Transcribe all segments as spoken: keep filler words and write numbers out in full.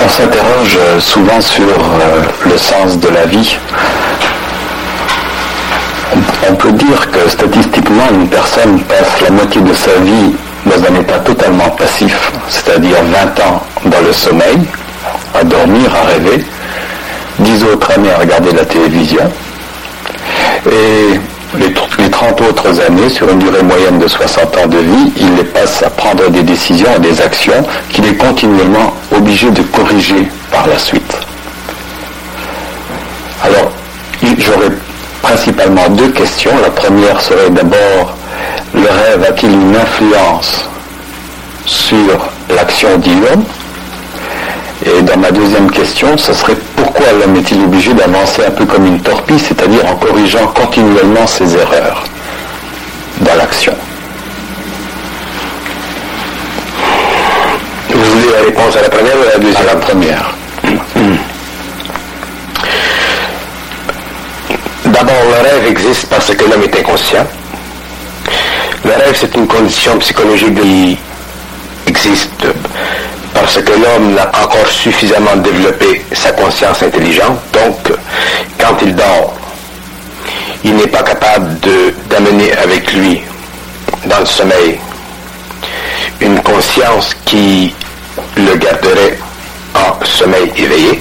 On s'interroge souvent sur euh, le sens de la vie. On peut dire que statistiquement, une personne passe la moitié de sa vie dans un état totalement passif, c'est-à-dire vingt ans dans le sommeil, à dormir, à rêver, dix autres années à regarder la télévision, et les, les trente autres années, sur une durée moyenne de soixante ans de vie, il les passe à prendre des décisions et des actions qu'il est continuellement obligé de corriger par la suite. Alors, j'aurais principalement deux questions. La première serait d'abord, le rêve a-t-il une influence sur l'action diurne? Et dans ma deuxième question, ce serait pourquoi l'homme est-il obligé d'avancer un peu comme une torpille, c'est-à-dire en corrigeant continuellement ses erreurs dans l'action? Vous voulez la réponse à la première ou à la deuxième? À la première. D'abord, le rêve existe parce que l'homme est inconscient. Le rêve, c'est une condition psychologique qui existe parce que l'homme n'a pas encore suffisamment développé sa conscience intelligente. Donc, quand il dort, il n'est pas capable de, d'amener avec lui, dans le sommeil, une conscience qui le garderait en sommeil éveillé.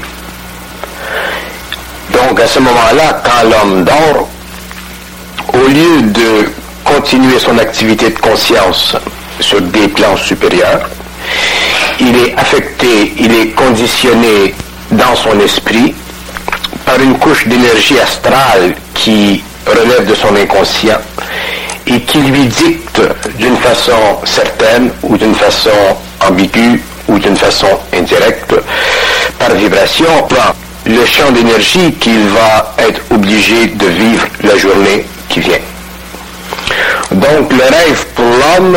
Donc, à ce moment-là, quand l'homme dort, au lieu de continuer son activité de conscience sur des plans supérieurs, il est affecté, il est conditionné dans son esprit par une couche d'énergie astrale qui relève de son inconscient et qui lui dicte d'une façon certaine ou d'une façon ambiguë ou d'une façon indirecte, par vibration, le champ d'énergie qu'il va être obligé de vivre la journée qui vient. Donc le rêve pour l'homme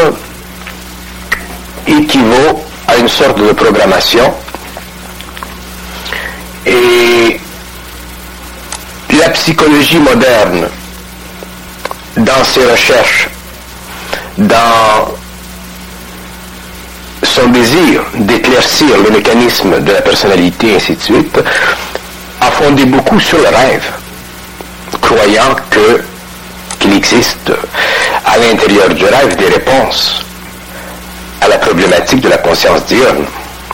équivaut à une sorte de programmation, et la psychologie moderne, dans ses recherches, dans son désir d'éclaircir le mécanisme de la personnalité, et ainsi de suite, a fondé beaucoup sur le rêve, croyant que qu'il existe à l'intérieur du rêve des réponses à la problématique de la conscience diurne.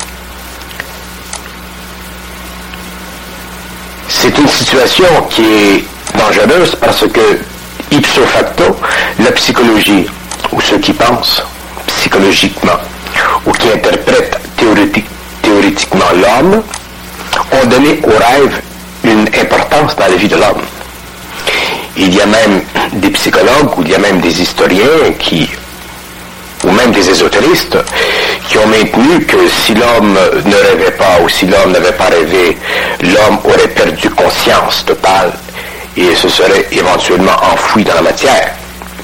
C'est une situation qui est dangereuse parce que, ipso facto, la psychologie, ou ceux qui pensent psychologiquement, ou qui interprètent théorique, théoriquement l'homme, ont donné au rêve une importance dans la vie de l'homme. Il y a même des psychologues, ou il y a même des historiens qui, ou même des ésotéristes, qui ont maintenu que si l'homme ne rêvait pas, ou si l'homme n'avait pas rêvé, l'homme aurait perdu conscience totale et se serait éventuellement enfoui dans la matière.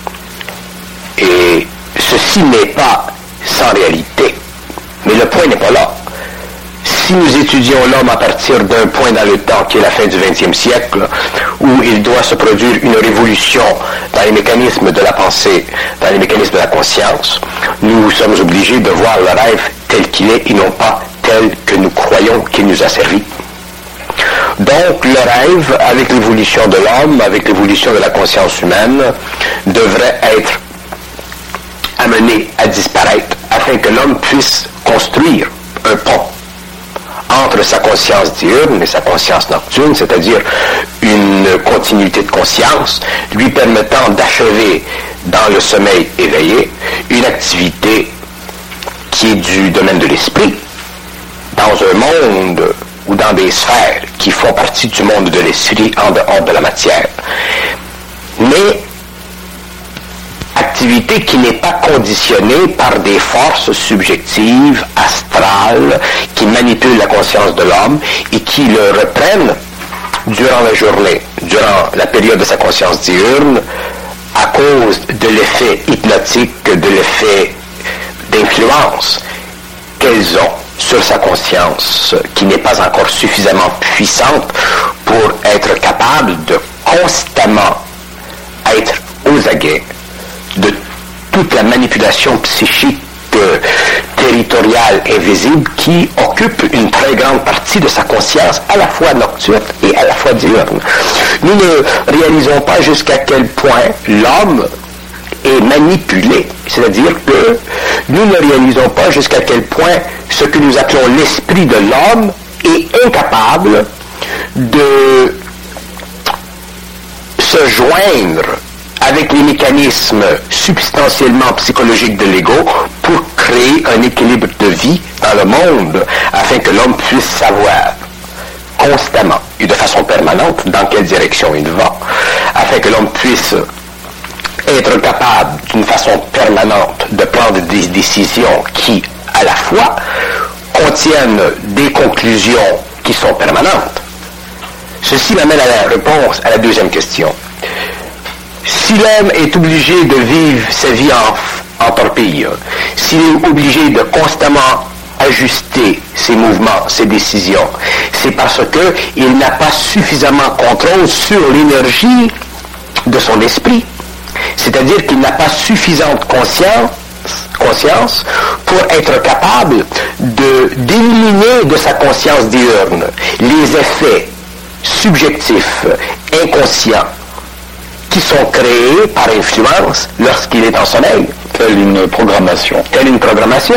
Et ceci n'est pas sans réalité. Mais le point n'est pas là. Si nous étudions l'homme à partir d'un point dans le temps qui est la fin du vingtième siècle, où il doit se produire une révolution dans les mécanismes de la pensée, dans les mécanismes de la conscience, nous sommes obligés de voir le rêve tel qu'il est et non pas tel que nous croyons qu'il nous a servi. Donc le rêve, avec l'évolution de l'homme, avec l'évolution de la conscience humaine, devrait être amené à disparaître afin que l'homme puisse construire un pont entre sa conscience diurne et sa conscience nocturne, c'est-à-dire une continuité de conscience lui permettant d'achever dans le sommeil éveillé une activité qui est du domaine de l'esprit, dans un monde ou dans des sphères qui font partie du monde de l'esprit en dehors de la matière. Mais activité qui n'est pas conditionnée par des forces subjectives, astrales, qui manipulent la conscience de l'homme et qui le reprennent durant la journée, durant la période de sa conscience diurne, à cause de l'effet hypnotique, de l'effet d'influence qu'elles ont sur sa conscience, qui n'est pas encore suffisamment puissante pour être capable de constamment être aux aguets de toute la manipulation psychique, euh, territoriale, sensoriale invisible qui occupe une très grande partie de sa conscience, à la fois nocturne et à la fois diurne. Nous ne réalisons pas jusqu'à quel point l'homme est manipulé, c'est-à-dire que nous ne réalisons pas jusqu'à quel point ce que nous appelons l'esprit de l'homme est incapable de se joindre avec les mécanismes substantiellement psychologiques de l'ego pour créer un équilibre de vie dans le monde afin que l'homme puisse savoir constamment et de façon permanente dans quelle direction il va, afin que l'homme puisse être capable d'une façon permanente de prendre des décisions qui, à la fois, contiennent des conclusions qui sont permanentes. Ceci m'amène à la réponse à la deuxième question. Si l'homme est obligé de vivre sa vie en, en torpille, s'il est obligé de constamment ajuster ses mouvements, ses décisions, c'est parce qu'il n'a pas suffisamment contrôle sur l'énergie de son esprit. C'est-à-dire qu'il n'a pas suffisante conscience, conscience pour être capable de, d'éliminer de sa conscience diurne les effets subjectifs, inconscients, qui sont créés par influence lorsqu'il est en sommeil. Telle une programmation. Telle une programmation.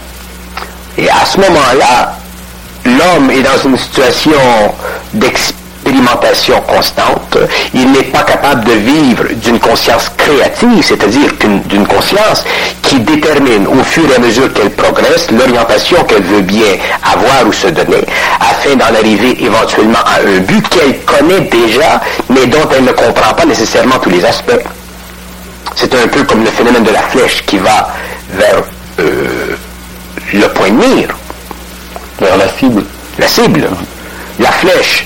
Et à ce moment-là, l'homme est dans une situation d'expérimentation constante. Il n'est pas capable de vivre d'une conscience créative, c'est-à-dire d'une conscience qui détermine au fur et à mesure qu'elle progresse l'orientation qu'elle veut bien avoir ou se donner, afin d'en arriver éventuellement à un but qu'elle connaît déjà, mais dont elle ne comprend pas nécessairement tous les aspects. C'est un peu comme le phénomène de la flèche qui va vers euh, le point de mire. Vers la cible. La cible. La flèche,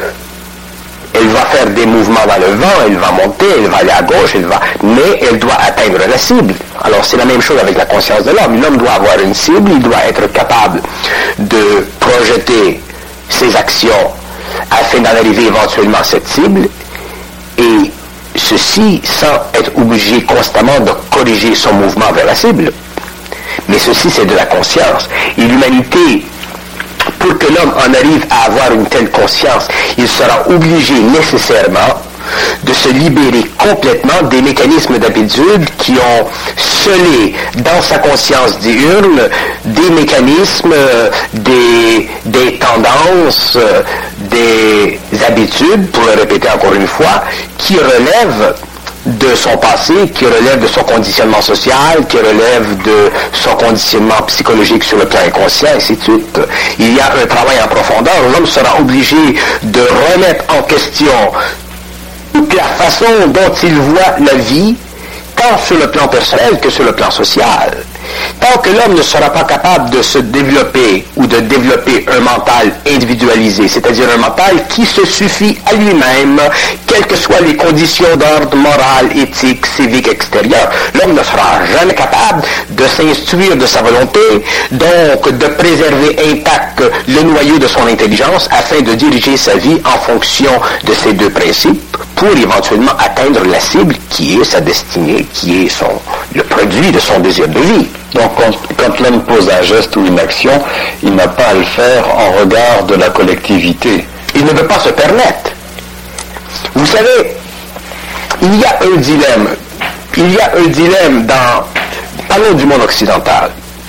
elle va faire des mouvements dans le vent, elle va monter, elle va aller à gauche, elle va, mais elle doit atteindre la cible. Alors c'est la même chose avec la conscience de l'homme. L'homme doit avoir une cible, il doit être capable de projeter ses actions afin d'en arriver éventuellement à cette cible, et ceci sans être obligé constamment de corriger son mouvement vers la cible. Mais ceci, c'est de la conscience. Et l'humanité, pour que l'homme en arrive à avoir une telle conscience, il sera obligé nécessairement de se libérer complètement des mécanismes d'habitude qui ont scellé dans sa conscience diurne des mécanismes, des, des tendances, des habitudes, pour le répéter encore une fois, qui relèvent de son passé, qui relève de son conditionnement social, qui relève de son conditionnement psychologique sur le plan inconscient, et ainsi de suite. Il y a un travail en profondeur. L'homme sera obligé de remettre en question toute la façon dont il voit la vie, tant sur le plan personnel que sur le plan social. Tant que l'homme ne sera pas capable de se développer ou de développer un mental individualisé, c'est-à-dire un mental qui se suffit à lui-même, quelles que soient les conditions d'ordre moral, éthique, civique extérieur, l'homme ne sera jamais capable de s'instruire de sa volonté, donc de préserver intact le noyau de son intelligence afin de diriger sa vie en fonction de ces deux principes pour éventuellement atteindre la cible qui est sa destinée, qui est son, le produit de son désir de vie. Donc quand, quand l'homme pose un geste ou une action, il n'a pas à le faire en regard de la collectivité. Il ne peut pas se permettre. Vous savez, il y a un dilemme. Il y a un dilemme dans... Parlons du monde occidental.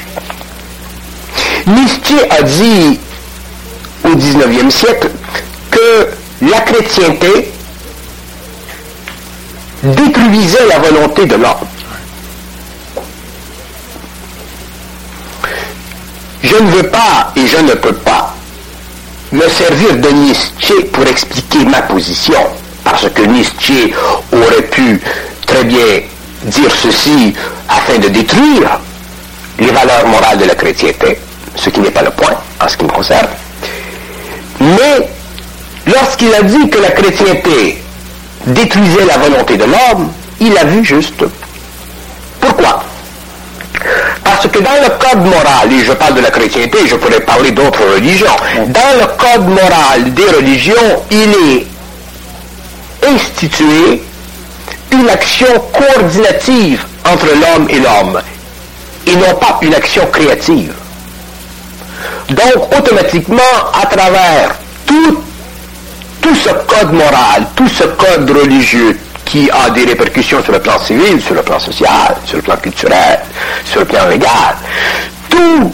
Nietzsche a dit au dix-neuvième siècle que la chrétienté détruisait la volonté de l'homme. Je ne veux pas et je ne peux pas me servir de Nietzsche pour expliquer ma position, parce que Nietzsche aurait pu très bien dire ceci afin de détruire les valeurs morales de la chrétienté, ce qui n'est pas le point en ce qui me concerne. Mais lorsqu'il a dit que la chrétienté détruisait la volonté de l'homme, il a vu juste. Pourquoi? Parce que dans le code moral, et je parle de la chrétienté, je pourrais parler d'autres religions, dans le code moral des religions, il est institué une action coordinative entre l'homme et l'homme, et non pas une action créative. Donc, automatiquement, à travers tout, tout ce code moral, tout ce code religieux qui a des répercussions sur le plan civil, sur le plan social, sur le plan culturel, sur le plan légal, tout,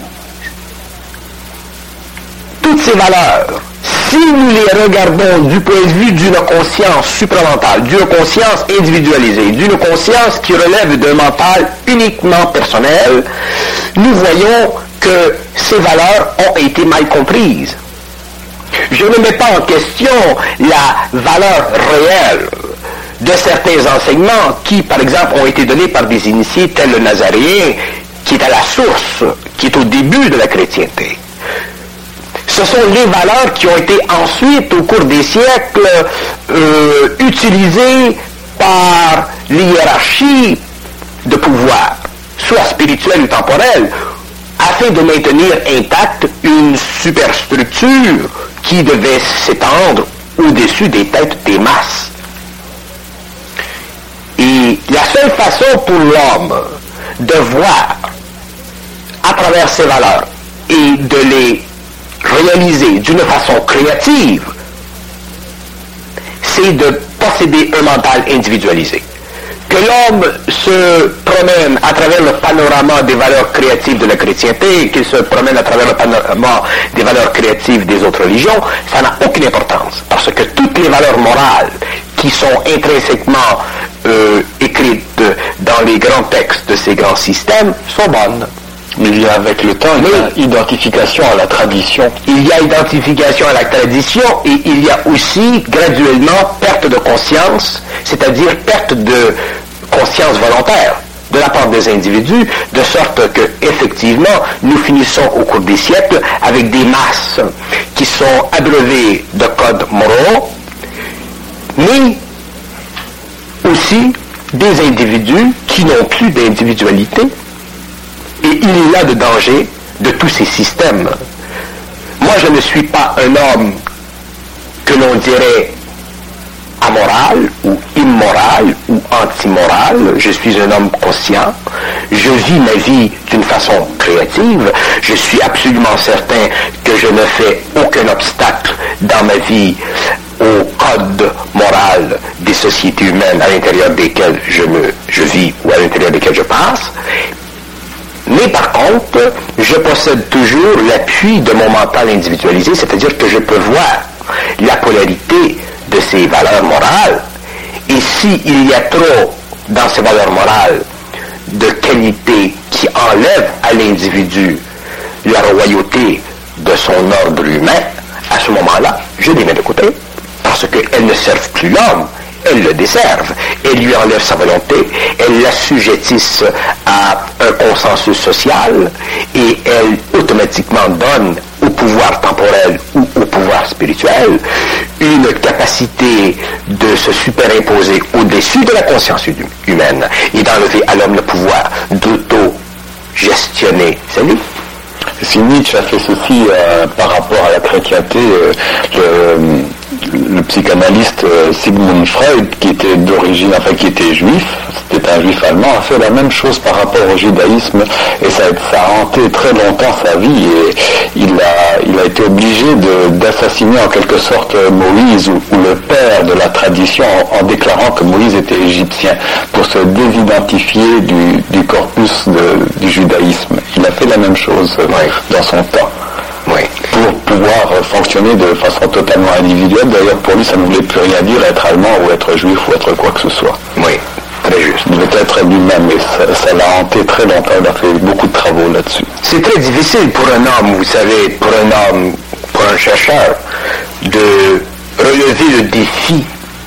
toutes ces valeurs, si nous les regardons du point de vue d'une conscience supramentale, d'une conscience individualisée, d'une conscience qui relève d'un mental uniquement personnel, nous voyons que ces valeurs ont été mal comprises. Je ne mets pas en question la valeur réelle de certains enseignements qui, par exemple, ont été donnés par des initiés tels le Nazaréen, qui est à la source, qui est au début de la chrétienté. Ce sont les valeurs qui ont été ensuite, au cours des siècles, euh, utilisées par les hiérarchies de pouvoir, soit spirituelles ou temporelles, afin de maintenir intacte une superstructure qui devait s'étendre au-dessus des têtes des masses. Et la seule façon pour l'homme de voir à travers ces valeurs et de les réaliser d'une façon créative, c'est de posséder un mental individualisé. Que l'homme se promène à travers le panorama des valeurs créatives de la chrétienté, qu'il se promène à travers le panorama des valeurs créatives des autres religions, ça n'a aucune importance. Parce que toutes les valeurs morales qui sont intrinsèquement euh, écrites dans les grands textes de ces grands systèmes sont bonnes. Mais il y a avec le temps une identification à la tradition. Il y a identification à la tradition et il y a aussi graduellement perte de conscience, c'est-à-dire perte de conscience volontaire de la part des individus, de sorte que, effectivement, nous finissons au cours des siècles avec des masses qui sont abreuvées de codes moraux, mais aussi des individus qui n'ont plus d'individualité. Et il y a de danger de tous ces systèmes. Moi, je ne suis pas un homme que l'on dirait amoral ou immoral ou antimoral. Je suis un homme conscient. Je vis ma vie d'une façon créative. Je suis absolument certain que je ne fais aucun obstacle dans ma vie au code moral des sociétés humaines à l'intérieur desquelles je, me, je vis ou à l'intérieur desquelles je passe. Mais par contre, je possède toujours l'appui de mon mental individualisé, c'est-à-dire que je peux voir la polarité de ces valeurs morales, et s'il y a trop dans ces valeurs morales de qualités qui enlèvent à l'individu la royauté de son ordre humain, à ce moment-là, je les mets de côté, parce qu'elles ne servent plus l'homme. Elles le desservent, elles lui enlèvent sa volonté, elles l'assujettissent à un consensus social et elles automatiquement donnent au pouvoir temporel ou au pouvoir spirituel une capacité de se superimposer au-dessus de la conscience humaine et d'enlever à l'homme le pouvoir d'auto-gestionner sa vie. Si Nietzsche a fait ceci euh, par rapport à la chrétienté, euh, le, le psychanalyste euh, Sigmund Freud, qui était d'origine, enfin qui était juif, c'était un juif allemand, a fait la même chose par rapport au judaïsme, et ça, ça a hanté très longtemps sa vie, et il a, il a été obligé de, d'assassiner en quelque sorte Moïse, ou, ou le père de la tradition, en, en déclarant que Moïse était égyptien, pour se désidentifier du, du corpus de, du judaïsme. Il a fait la même chose euh, oui. dans son temps. Oui. Pour pouvoir euh, fonctionner de façon totalement individuelle. D'ailleurs, pour lui, ça ne voulait plus rien dire être allemand ou être juif ou être quoi que ce soit. Oui, très juste. Il devait être lui-même, et ça, ça l'a hanté très longtemps. Il a fait beaucoup de travaux là-dessus. C'est très difficile pour un homme, vous savez, pour un homme, pour un chercheur, de relever le défi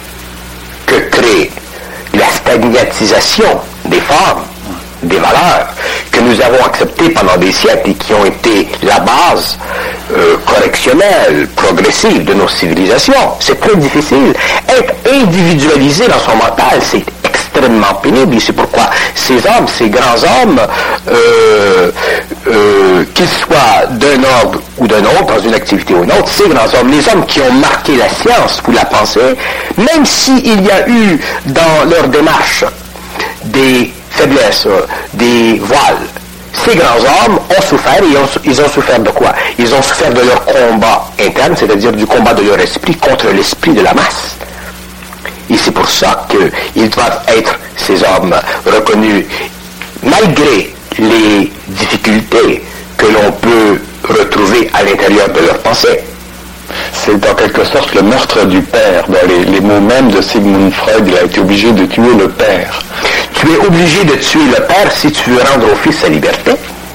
que crée la stagnatisation des formes, des valeurs que nous avons acceptées pendant des siècles et qui ont été la base euh, correctionnelle, progressive de nos civilisations. C'est très difficile. Être individualisé dans son mental, c'est extrêmement pénible et c'est pourquoi ces hommes, ces grands hommes, euh, euh, qu'ils soient d'un ordre ou d'un autre, dans une activité ou une autre, ces grands hommes, les hommes qui ont marqué la science ou la pensée, même s'il y a eu dans leur démarche des faiblesses, des voiles, Ces grands hommes ont souffert, et ont, ils ont souffert de quoi? Ils ont souffert de leur combat interne, c'est-à-dire du combat de leur esprit contre l'esprit de la masse. Et c'est pour ça qu'ils doivent être, ces hommes, reconnus, malgré les difficultés que l'on peut retrouver à l'intérieur de leur pensée. C'est en quelque sorte le meurtre du père. Dans les, les mots mêmes de Sigmund Freud, il a été obligé de tuer le père. Tu es obligé de tuer le père si tu veux rendre au fils sa liberté.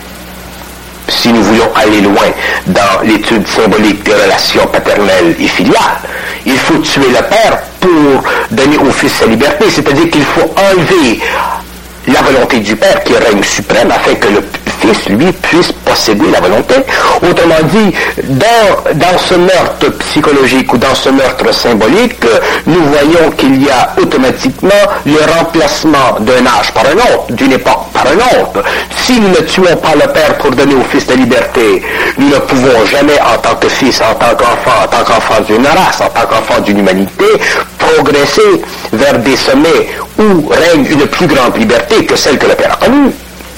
Si nous voulons aller loin dans l'étude symbolique des relations paternelles et filiales, il faut tuer le père pour donner au fils sa liberté. C'est-à-dire qu'il faut enlever la volonté du père qui règne suprême afin que le fils, lui, puisse posséder la volonté. Autrement dit, dans, dans ce meurtre psychologique ou dans ce meurtre symbolique, nous voyons qu'il y a automatiquement le remplacement d'un âge par un autre, d'une époque par un autre. Si nous ne tuons pas le père pour donner au fils la liberté, nous ne pouvons jamais, en tant que fils, en tant qu'enfant, en tant qu'enfant d'une race, en tant qu'enfant d'une humanité, progresser vers des sommets où règne une plus grande liberté que celle que le père a connue.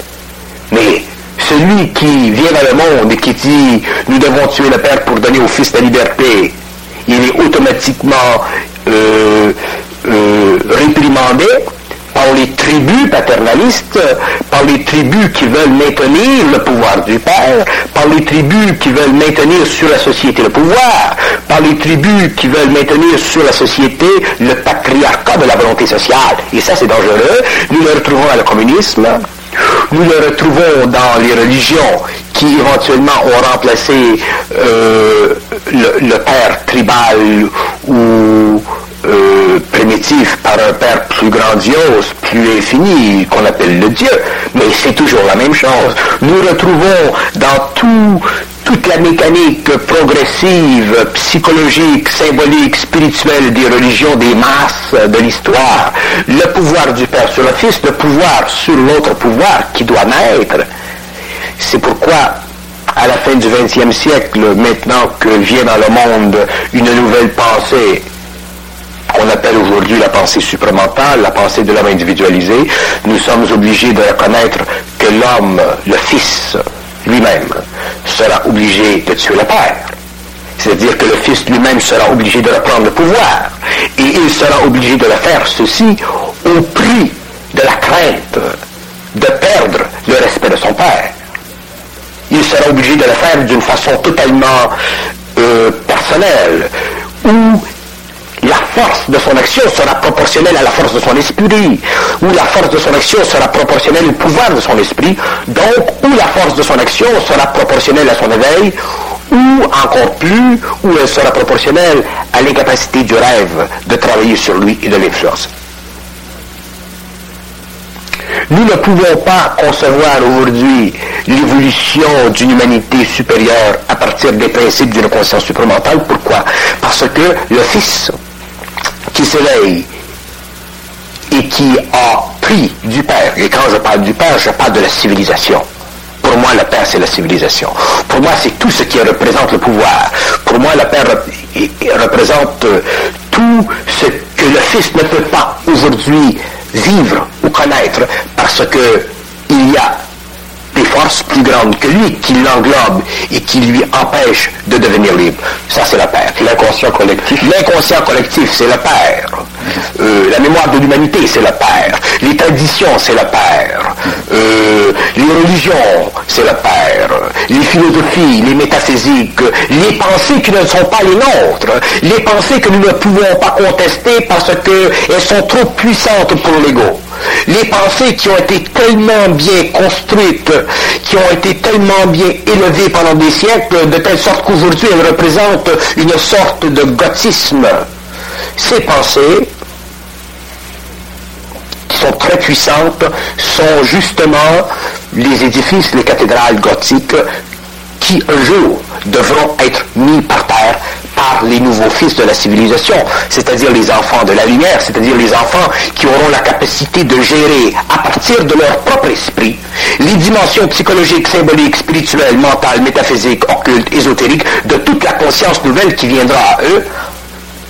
Mais celui qui vient dans le monde et qui dit « nous devons tuer le père pour donner au fils la liberté », il est automatiquement euh, euh, réprimandé par les tribus paternalistes, par les tribus qui veulent maintenir le pouvoir du père, par les tribus qui veulent maintenir sur la société le pouvoir, par les tribus qui veulent maintenir sur la société le patriarcat de la volonté sociale. Et ça, c'est dangereux. Nous le retrouvons dans le communisme. Nous le retrouvons dans les religions qui éventuellement ont remplacé euh, le, le père tribal ou euh, primitif par un père plus grandiose, plus infini, qu'on appelle le Dieu. Mais c'est toujours la même chose. Nous retrouvons dans tout toute la mécanique progressive, psychologique, symbolique, spirituelle des religions, des masses de l'histoire, le pouvoir du Père sur le Fils, le pouvoir sur l'autre pouvoir qui doit naître. C'est pourquoi, à la fin du vingtième siècle, maintenant que vient dans le monde une nouvelle pensée, qu'on appelle aujourd'hui la pensée supramentale, la pensée de l'homme individualisé, nous sommes obligés de reconnaître que l'homme, le Fils, lui-même, sera obligé de tuer le Père. C'est-à-dire que le Fils lui-même sera obligé de reprendre le pouvoir. Et il sera obligé de le faire, ceci, au prix de la crainte de perdre le respect de son Père. Il sera obligé de le faire d'une façon totalement euh, personnelle, où la force de son action sera proportionnelle à la force de son esprit, où la force de son action sera proportionnelle au pouvoir de son esprit, donc où la force de son action sera proportionnelle à son éveil, ou encore plus, où elle sera proportionnelle à l'incapacité du rêve de travailler sur lui et de l'influencer. Nous ne pouvons pas concevoir aujourd'hui l'évolution d'une humanité supérieure à partir des principes d'une conscience supramentale. Pourquoi? Parce que le Fils qui s'éveille et qui a pris du Père, et quand je parle du Père, je parle de la civilisation. Pour moi, le Père, c'est la civilisation. Pour moi, c'est tout ce qui représente le pouvoir. Pour moi, le Père représente tout ce que le Fils ne peut pas aujourd'hui vivre ou connaître parce que il y a des forces plus grandes que lui qui l'englobent et qui lui empêchent de devenir libre. Ça, c'est le Père. L'inconscient collectif. L'inconscient collectif, c'est le Père. Euh, la mémoire de l'humanité, c'est le Père. Les traditions, c'est le Père. Euh, les religions, c'est le Père. Les philosophies, les métaphysiques, les pensées qui ne sont pas les nôtres, les pensées que nous ne pouvons pas contester parce qu'elles sont trop puissantes pour l'ego. Les pensées qui ont été tellement bien construites, qui ont été tellement bien élevées pendant des siècles, de telle sorte qu'aujourd'hui elles représentent une sorte de gothisme. Ces pensées, qui sont très puissantes, sont justement les édifices, les cathédrales gothiques, qui un jour devront être mis par terre par les nouveaux fils de la civilisation, c'est-à-dire les enfants de la lumière, c'est-à-dire les enfants qui auront la capacité de gérer à partir de leur propre esprit les dimensions psychologiques, symboliques, spirituelles, mentales, métaphysiques, occultes, ésotériques de toute la conscience nouvelle qui viendra à eux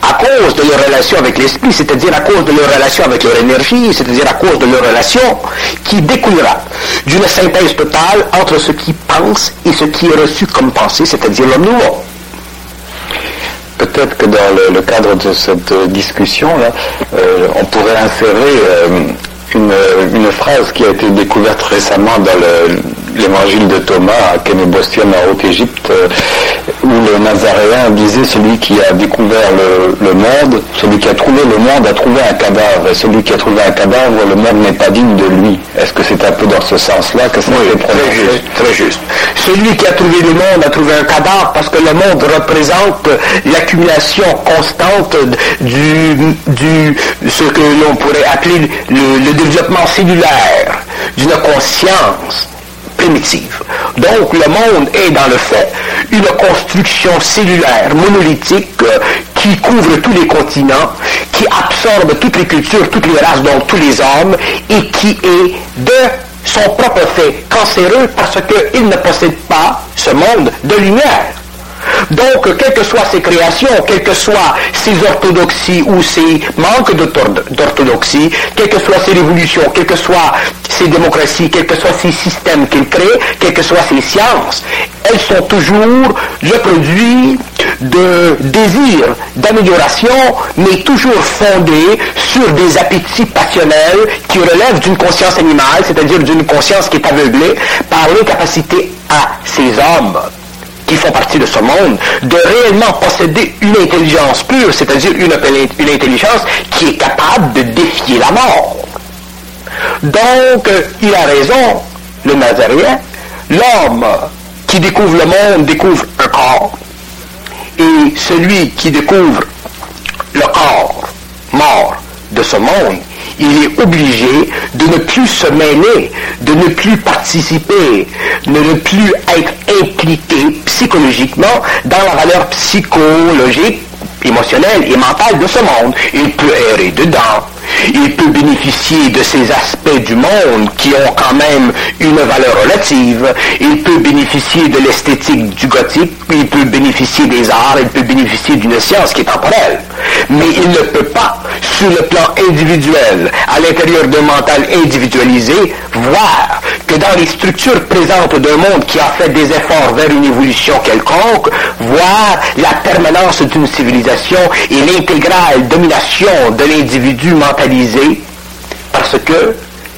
à cause de leur relation avec l'esprit, c'est-à-dire à cause de leur relation avec leur énergie, c'est-à-dire à cause de leur relation qui découlera d'une synthèse totale entre ce qui pense et ce qui est reçu comme pensée, c'est-à-dire l'homme nouveau. Peut-être que dans le, le cadre de cette discussion-là, euh, on pourrait insérer euh, une, une phrase qui a été découverte récemment dans le, l'évangile de Thomas à Kenebostian en Haute-Égypte, euh, où le Nazaréen disait: celui qui a découvert le, le monde, celui qui a trouvé le monde a trouvé un cadavre, et celui qui a trouvé un cadavre, le monde n'est pas digne de lui. Est-ce que c'est un peu dans ce sens-là que ça oui, s'est prononcé? Très juste, très juste. Celui qui a trouvé le monde a trouvé un cadavre parce que le monde représente l'accumulation constante du, du ce que l'on pourrait appeler le, le développement cellulaire d'une conscience primitive. Donc le monde est dans le fait une construction cellulaire monolithique euh, qui couvre tous les continents, qui absorbe toutes les cultures, toutes les races, donc tous les hommes, et qui est de son propre fait cancéreux parce qu'il ne possède pas ce monde de lumière. Donc, quelles que soient ses créations, quelles que soient ses orthodoxies ou ses manques d'orthodoxie, quelles que soient ses révolutions, quelles que soient ses démocraties, quels que soient ces systèmes qu'il crée, quelles que soient ses sciences, elles sont toujours le produit de désirs d'amélioration, mais toujours fondés sur des appétits passionnels qui relèvent d'une conscience animale, c'est-à-dire d'une conscience qui est aveuglée par l'incapacité à ces hommes qui font partie de ce monde, de réellement posséder une intelligence pure, c'est-à-dire une, une intelligence qui est capable de défier la mort. Donc, il a raison, le Nazaréen, l'homme qui découvre le monde découvre un corps, et celui qui découvre le corps mort de ce monde, il est obligé de ne plus se mêler, de ne plus participer, de ne plus être impliqué psychologiquement dans la valeur psychologique, émotionnelle et mentale de ce monde. Il peut errer dedans. Il peut bénéficier de ces aspects du monde qui ont quand même une valeur relative. Il peut bénéficier de l'esthétique du gothique. Il peut bénéficier des arts. Il peut bénéficier d'une science qui est temporelle. Mais il ne peut pas, sur le plan individuel, à l'intérieur d'un mental individualisé, voir que dans les structures présentes d'un monde qui a fait des efforts vers une évolution quelconque, voir la permanence d'une civilisation et l'intégrale domination de l'individu mentalisé, parce que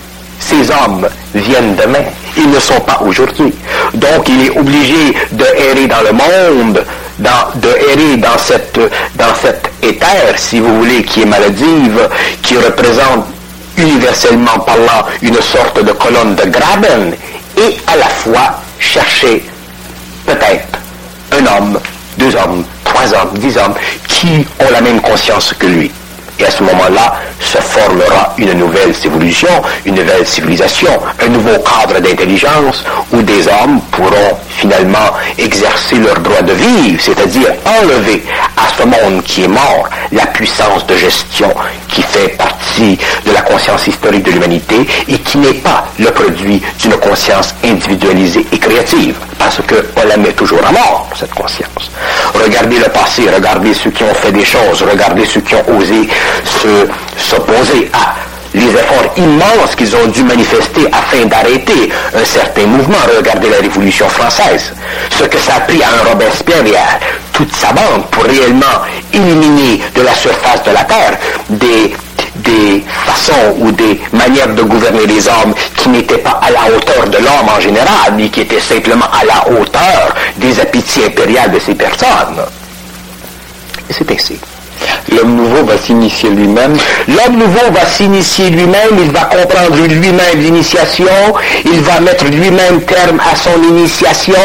ces hommes viennent demain, ils ne sont pas aujourd'hui. Donc il est obligé de errer dans le monde, dans, de errer dans cette, dans cette éther, si vous voulez, qui est maladive, qui représente universellement parlant une sorte de colonne de Graben, et à la fois chercher peut-être un homme, deux hommes, trois hommes, dix hommes, qui ont la même conscience que lui. Et à ce moment-là, se formera une nouvelle civilisation, une nouvelle civilisation, un nouveau cadre d'intelligence où des hommes pourront finalement exercer leur droit de vivre, c'est-à-dire enlever à ce monde qui est mort la puissance de gestion qui fait partie de la conscience historique de l'humanité et qui n'est pas le produit d'une conscience individualisée et créative, parce qu'on la met toujours à mort, cette conscience. Regardez le passé, regardez ceux qui ont fait des choses, regardez ceux qui ont osé se, s'opposer à les efforts immenses qu'ils ont dû manifester afin d'arrêter un certain mouvement. Regardez la Révolution française. Ce que ça a pris à un Robespierre et à toute sa bande pour réellement éliminer de la surface de la Terre des, des façons ou des manières de gouverner les hommes qui n'étaient pas à la hauteur de l'homme en général, mais qui étaient simplement à la hauteur des appétits impériaux de ces personnes. Et c'est ainsi. L'homme nouveau va s'initier lui-même. L'homme nouveau va s'initier lui-même, il va comprendre lui-même l'initiation, il va mettre lui-même terme à son initiation,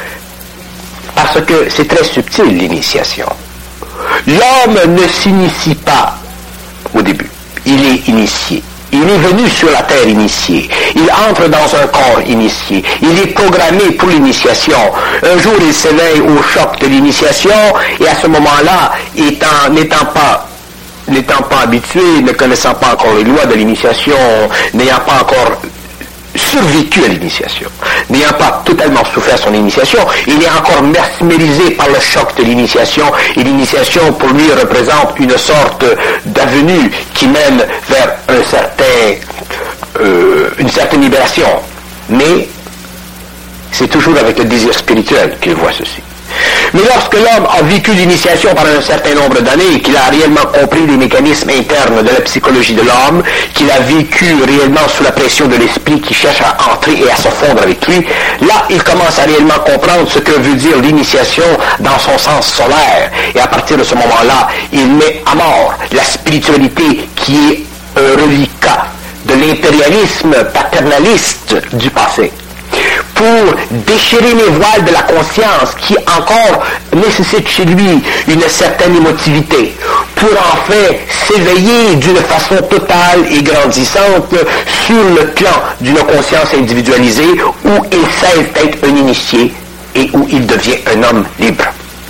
parce que c'est très subtil l'initiation. L'homme ne s'initie pas au début, il est initié. Il est venu sur la terre initié. Il entre dans un corps initié. Il est programmé pour l'initiation. Un jour, il s'éveille au choc de l'initiation et à ce moment-là, étant, n'étant pas, n'étant pas habitué, ne connaissant pas encore les lois de l'initiation, n'ayant pas encore survécu à l'initiation, n'ayant pas totalement souffert son initiation, il est encore mesmérisé par le choc de l'initiation, et l'initiation pour lui représente une sorte d'avenue qui mène vers un certain, euh, une certaine libération. Mais c'est toujours avec le désir spirituel qu'il voit ceci. Mais lorsque l'homme a vécu l'initiation pendant un certain nombre d'années, qu'il a réellement compris les mécanismes internes de la psychologie de l'homme, qu'il a vécu réellement sous la pression de l'esprit qui cherche à entrer et à se fondre avec lui, là, il commence à réellement comprendre ce que veut dire l'initiation dans son sens solaire. Et à partir de ce moment-là, il met à mort la spiritualité qui est un reliquat de l'impérialisme paternaliste du passé, pour déchirer les voiles de la conscience qui encore nécessite chez lui une certaine émotivité, pour en fait s'éveiller d'une façon totale et grandissante sur le plan d'une conscience individualisée où il cesse d'être un initié et où il devient un homme libre.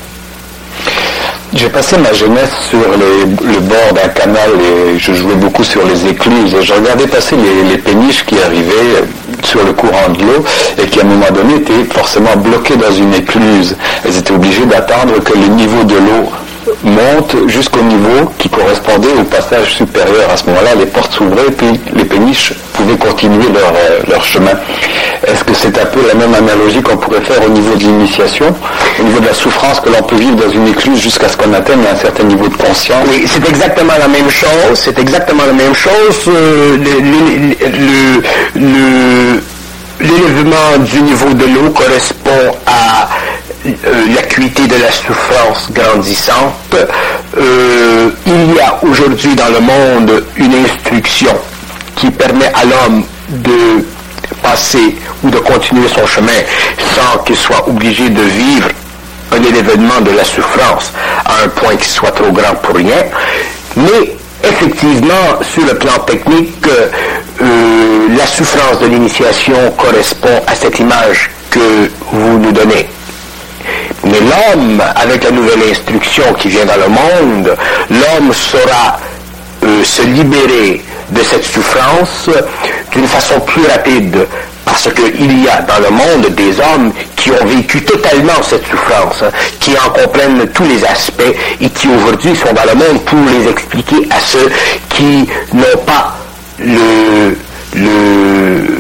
J'ai passé ma jeunesse sur les, le bord d'un canal et je jouais beaucoup sur les écluses. Et je regardais passer les, les péniches qui arrivaient sur le courant de l'eau et qui à un moment donné étaient forcément bloquées dans une écluse. Elles étaient obligées d'attendre que le niveau de l'eau monte jusqu'au niveau qui correspondait au passage supérieur. À ce moment-là, les portes s'ouvraient et puis les péniches pouvaient continuer leur, leur chemin. Est-ce que c'est un peu la même analogie qu'on pourrait faire au niveau de l'initiation, au niveau de la souffrance que l'on peut vivre dans une écluse jusqu'à ce qu'on atteigne un certain niveau de conscience? Oui, c'est exactement la même chose. C'est exactement la même chose. Euh, le, le, le, l'élèvement du niveau de l'eau correspond à Euh, l'acuité de la souffrance grandissante. Euh, il y a aujourd'hui dans le monde une instruction qui permet à l'homme de passer ou de continuer son chemin sans qu'il soit obligé de vivre un événement de la souffrance à un point qui soit trop grand pour rien. Mais effectivement, sur le plan technique, euh, la souffrance de l'initiation correspond à cette image que vous nous donnez. Mais l'homme, avec la nouvelle instruction qui vient dans le monde, l'homme saura euh, se libérer de cette souffrance d'une façon plus rapide, parce qu'il y a dans le monde des hommes qui ont vécu totalement cette souffrance, qui en comprennent tous les aspects et qui aujourd'hui sont dans le monde pour les expliquer à ceux qui n'ont pas le, le,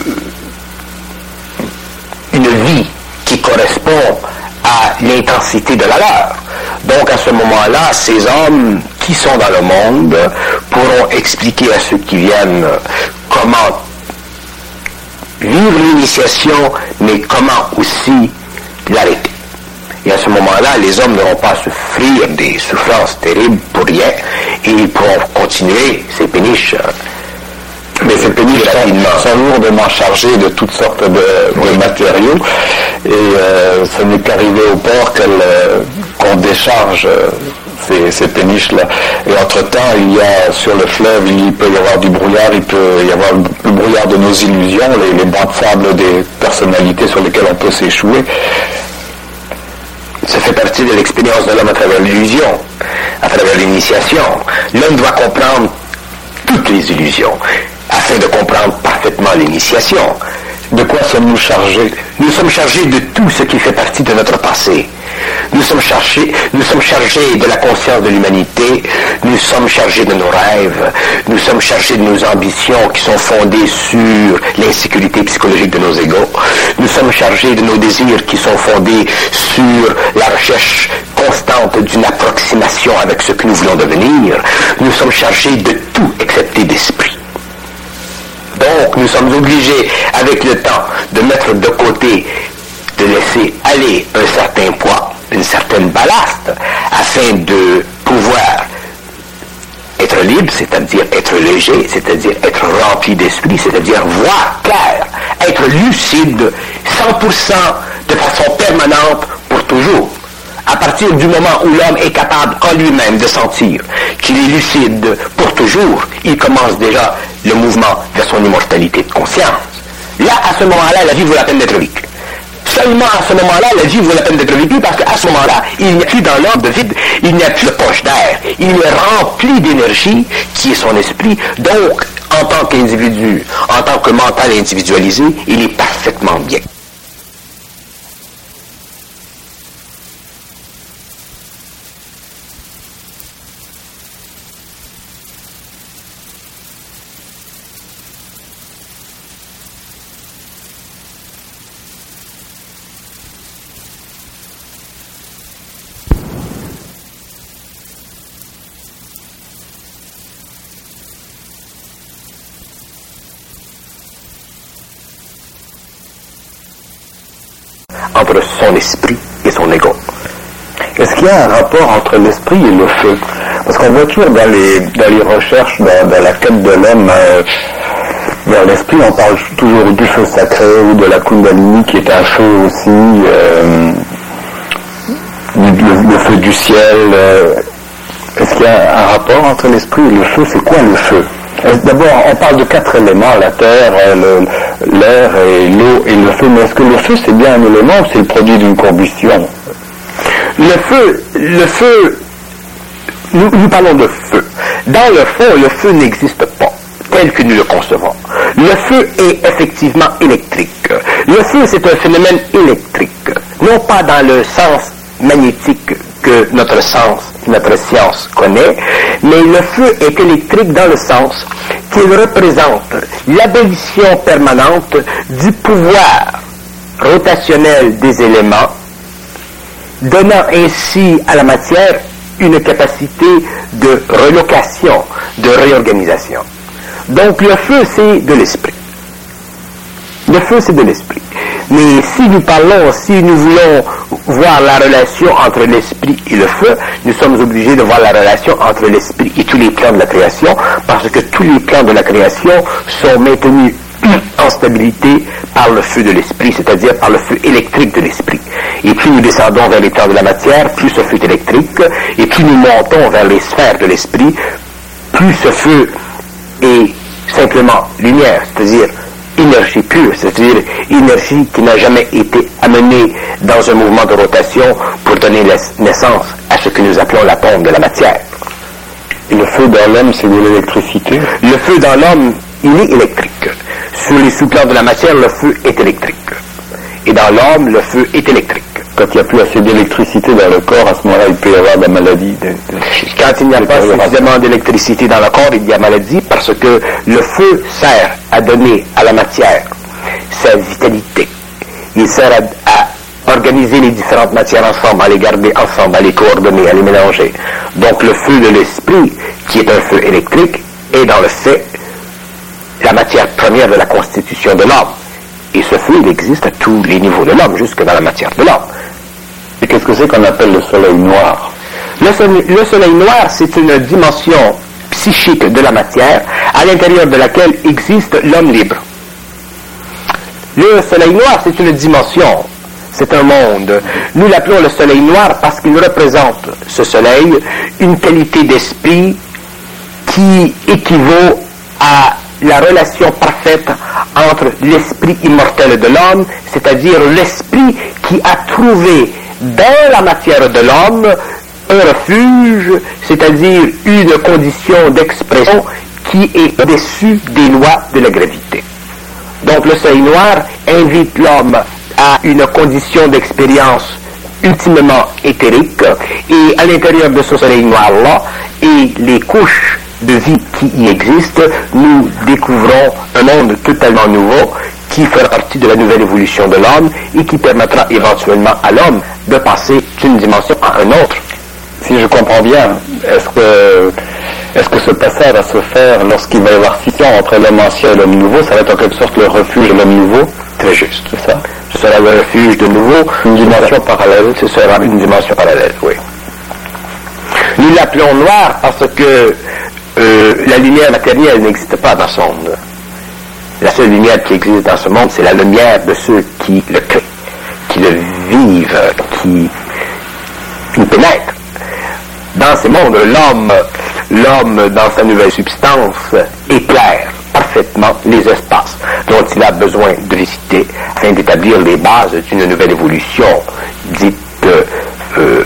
une vie qui correspond à l'intensité de la leur. Donc à ce moment-là, ces hommes qui sont dans le monde pourront expliquer à ceux qui viennent comment vivre l'initiation, mais comment aussi l'arrêter. Et à ce moment-là, les hommes n'auront pas à souffrir des souffrances terribles pour rien, et ils pourront continuer ces péniches. Mais ces péniches sont, sont lourdement chargées de toutes sortes de, de matériaux, et euh, ce n'est qu'arrivé au port euh, qu'on décharge euh, ces, ces péniches-là. Et entre-temps, il y a sur le fleuve, il peut y avoir du brouillard, il peut y avoir le brouillard de nos illusions, les, les bancs de sable des personnalités sur lesquelles on peut s'échouer. Ça fait partie de l'expérience de l'homme à travers l'illusion, à travers l'initiation. L'homme doit comprendre toutes les illusions, afin de comprendre parfaitement l'initiation. De quoi sommes-nous chargés? Nous sommes chargés de tout ce qui fait partie de notre passé. Nous sommes chargés, nous sommes chargés de la conscience de l'humanité, nous sommes chargés de nos rêves, nous sommes chargés de nos ambitions qui sont fondées sur l'insécurité psychologique de nos égos, nous sommes chargés de nos désirs qui sont fondés sur la recherche constante d'une approximation avec ce que nous voulons devenir, nous sommes chargés de tout excepté d'esprit. Donc, nous sommes obligés, avec le temps, de mettre de côté, de laisser aller un certain poids, une certaine ballast, afin de pouvoir être libre, c'est-à-dire être léger, c'est-à-dire être rempli d'esprit, c'est-à-dire voir clair, être lucide, cent pour cent de façon permanente pour toujours. À partir du moment où l'homme est capable en lui-même de sentir qu'il est lucide pour toujours, il commence déjà le mouvement vers son immortalité de conscience. Là, à ce moment-là, la vie vaut la peine d'être vécue. Seulement à ce moment-là, la vie vaut la peine d'être vécue parce qu'à ce moment-là, il n'y a plus dans l'homme de vide, il n'y a plus de poche d'air. Il est rempli d'énergie qui est son esprit. Donc, en tant qu'individu, en tant que mental individualisé, il est parfaitement bien. Entre son esprit et son ego. Est-ce qu'il y a un rapport entre l'esprit et le feu? Parce qu'on voit toujours dans les, dans les recherches, dans, dans la quête de l'homme, euh, dans l'esprit, on parle toujours du feu sacré ou de la Kundalini qui est un feu aussi, euh, le, le feu du ciel. Euh, est-ce qu'il y a un rapport entre l'esprit et le feu? C'est quoi le feu? D'abord, on parle de quatre éléments, la terre, le, l'air, et l'eau et le feu. Mais est-ce que le feu, c'est bien un élément ou c'est le produit d'une combustion? Le feu, le feu, nous, nous parlons de feu. Dans le fond, le feu n'existe pas tel que nous le concevons. Le feu est effectivement électrique. Le feu, c'est un phénomène électrique, non pas dans le sens magnétique que notre sens, notre science connaît, mais le feu est électrique dans le sens qu'il représente l'abolition permanente du pouvoir rotationnel des éléments, donnant ainsi à la matière une capacité de relocation, de réorganisation. Donc le feu, c'est de l'esprit. Le feu, c'est de l'esprit. Mais si nous parlons, si nous voulons voir la relation entre l'esprit et le feu, nous sommes obligés de voir la relation entre l'esprit et tous les plans de la création, parce que tous les plans de la création sont maintenus en stabilité par le feu de l'esprit, c'est-à-dire par le feu électrique de l'esprit. Et plus nous descendons vers les plans de la matière, plus ce feu est électrique, et plus nous montons vers les sphères de l'esprit, plus ce feu est simplement lumière, c'est-à-dire énergie pure, c'est-à-dire énergie qui n'a jamais été amenée dans un mouvement de rotation pour donner naissance à ce que nous appelons l'atome de la matière. Et le feu dans l'homme, c'est de l'électricité? Le feu dans l'homme, il est électrique. Sur les sous-plans de la matière, le feu est électrique. Et dans l'homme, le feu est électrique. Quand il n'y a plus assez d'électricité dans le corps, à ce moment-là, il peut y avoir de la maladie. De, de, Quand il n'y a pas suffisamment d'électricité dans le corps, il y a maladie parce que le feu sert à donner à la matière sa vitalité. Il sert à, à organiser les différentes matières ensemble, à les garder ensemble, à les coordonner, à les mélanger. Donc le feu de l'esprit, qui est un feu électrique, est dans le fait la matière première de la constitution de l'homme. Et ce feu, il existe à tous les niveaux de l'homme, jusque dans la matière de l'homme. Et qu'est-ce que c'est qu'on appelle le soleil noir? Le soleil, le soleil noir, c'est une dimension psychique de la matière à l'intérieur de laquelle existe l'homme libre. Le soleil noir, c'est une dimension, c'est un monde. Nous l'appelons le soleil noir parce qu'il représente, ce soleil, une qualité d'esprit qui équivaut à la relation parfaite entre l'esprit immortel de l'homme, c'est-à-dire l'esprit qui a trouvé dans la matière de l'homme un refuge, c'est-à-dire une condition d'expression qui est au-dessus des lois de la gravité. Donc le soleil noir invite l'homme à une condition d'expérience ultimement éthérique, et à l'intérieur de ce soleil noir-là, et les couches de vie qui y existent, nous découvrons un monde totalement nouveau qui fera partie de la nouvelle évolution de l'homme et qui permettra éventuellement à l'homme de passer d'une dimension à une autre. Si je comprends bien, est-ce que, est-ce que ce passage va se faire lorsqu'il va y avoir scission entre l'homme ancien et l'homme nouveau? Ça va être en quelque sorte le refuge de l'homme nouveau? Très juste, c'est ça. Ce sera le refuge de nouveau, une dimension parallèle. Ce sera une dimension parallèle, oui. Nous l'appelons noir parce que euh, la lumière matérielle n'existe pas dans ce monde. La seule lumière qui existe dans ce monde, c'est la lumière de ceux qui le créent, qui le vivent, qui nous pénètrent. Dans ce monde, l'homme, l'homme, dans sa nouvelle substance, éclaire parfaitement les espaces dont il a besoin de visiter afin d'établir les bases d'une nouvelle évolution dite euh, euh,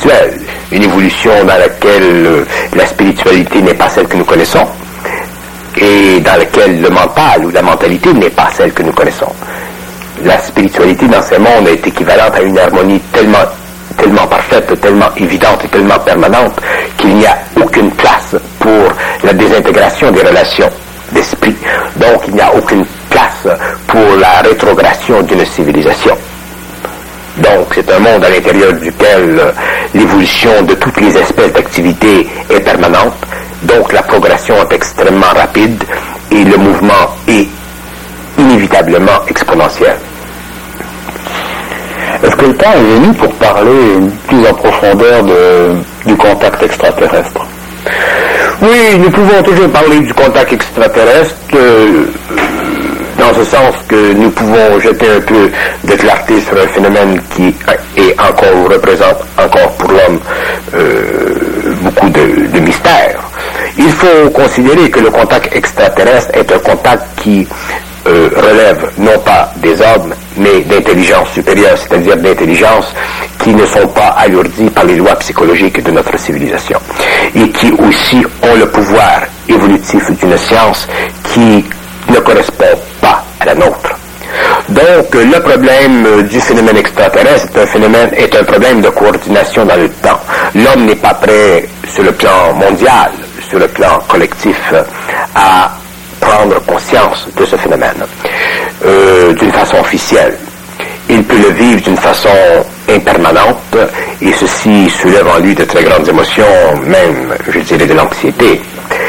mentaux-spirituelle, une évolution dans laquelle euh, la spiritualité n'est pas celle que nous connaissons, et dans lequel le mental ou la mentalité n'est pas celle que nous connaissons. La spiritualité dans ces mondes est équivalente à une harmonie tellement, tellement parfaite, tellement évidente et tellement permanente qu'il n'y a aucune place pour la désintégration des relations d'esprit. Donc il n'y a aucune place pour la rétrogradation d'une civilisation. Donc c'est un monde à l'intérieur duquel euh, l'évolution de toutes les espèces d'activité est permanente. Donc la progression est extrêmement rapide et le mouvement est inévitablement exponentiel. Est-ce que le temps est venu pour parler plus en profondeur de, du contact extraterrestre? Oui, nous pouvons toujours parler du contact extraterrestre, euh, dans ce sens que nous pouvons jeter un peu de clarté sur un phénomène qui est encore, représente encore pour l'homme euh, beaucoup de, de mystère. Il faut considérer que le contact extraterrestre est un contact qui euh, relève non pas des hommes, mais d'intelligence supérieure, c'est-à-dire d'intelligence qui ne sont pas alourdies par les lois psychologiques de notre civilisation et qui aussi ont le pouvoir évolutif d'une science qui ne correspond pas à la nôtre. Donc, le problème du phénomène extraterrestre est un phénomène, est un problème de coordination dans le temps. L'homme n'est pas prêt, sur le plan mondial, sur le plan collectif, à prendre conscience de ce phénomène euh, d'une façon officielle. Il peut le vivre d'une façon impermanente et ceci soulève en lui de très grandes émotions, même, je dirais, de l'anxiété.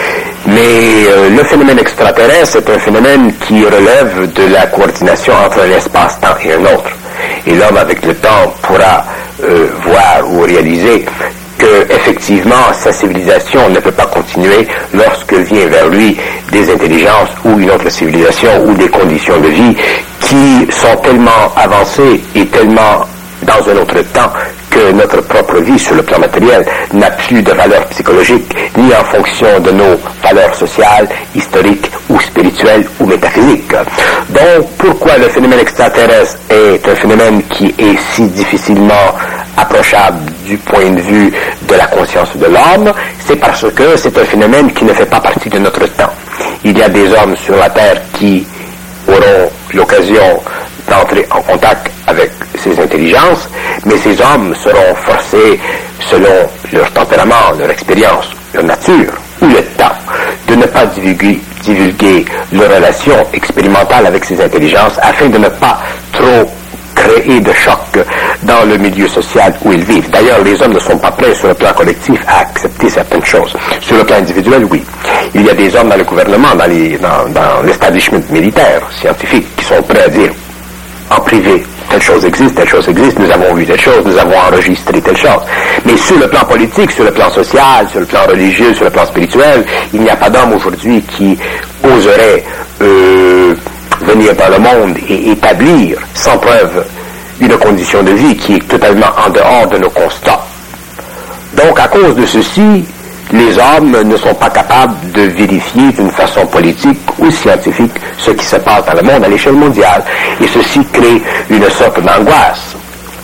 Mais euh, le phénomène extraterrestre est un phénomène qui relève de la coordination entre un espace-temps et un autre. Et l'homme, avec le temps, pourra euh, voir ou réaliser que, effectivement, sa civilisation ne peut pas continuer lorsque vient vers lui des intelligences ou une autre civilisation ou des conditions de vie qui sont tellement avancées et tellement dans un autre temps que notre propre vie sur le plan matériel n'a plus de valeur psychologique ni en fonction de nos valeurs sociales, historiques ou spirituelles ou métaphysiques. Donc, pourquoi le phénomène extraterrestre est un phénomène qui est si difficilement approchable du point de vue de la conscience de l'homme? C'est parce que c'est un phénomène qui ne fait pas partie de notre temps. Il y a des hommes sur la Terre qui auront l'occasion d'entrer en contact avec ces intelligences, mais ces hommes seront forcés, selon leur tempérament, leur expérience, leur nature ou le temps, de ne pas divulguer, divulguer leur relation expérimentale avec ces intelligences afin de ne pas trop créer de choc dans le milieu social où ils vivent. D'ailleurs, les hommes ne sont pas prêts sur le plan collectif à accepter certaines choses. Sur le plan individuel, oui. Il y a des hommes dans le gouvernement, dans, les, dans, dans l'establishment militaire, scientifique, qui sont prêts à dire en privé, telle chose existe, telle chose existe, nous avons vu telle chose, nous avons enregistré telle chose. Mais sur le plan politique, sur le plan social, sur le plan religieux, sur le plan spirituel, il n'y a pas d'homme aujourd'hui qui oserait euh, venir dans le monde et établir sans preuve une condition de vie qui est totalement en dehors de nos constats. Donc, à cause de ceci, les hommes ne sont pas capables de vérifier d'une façon politique ou scientifique ce qui se passe dans le monde à l'échelle mondiale. Et ceci crée une sorte d'angoisse.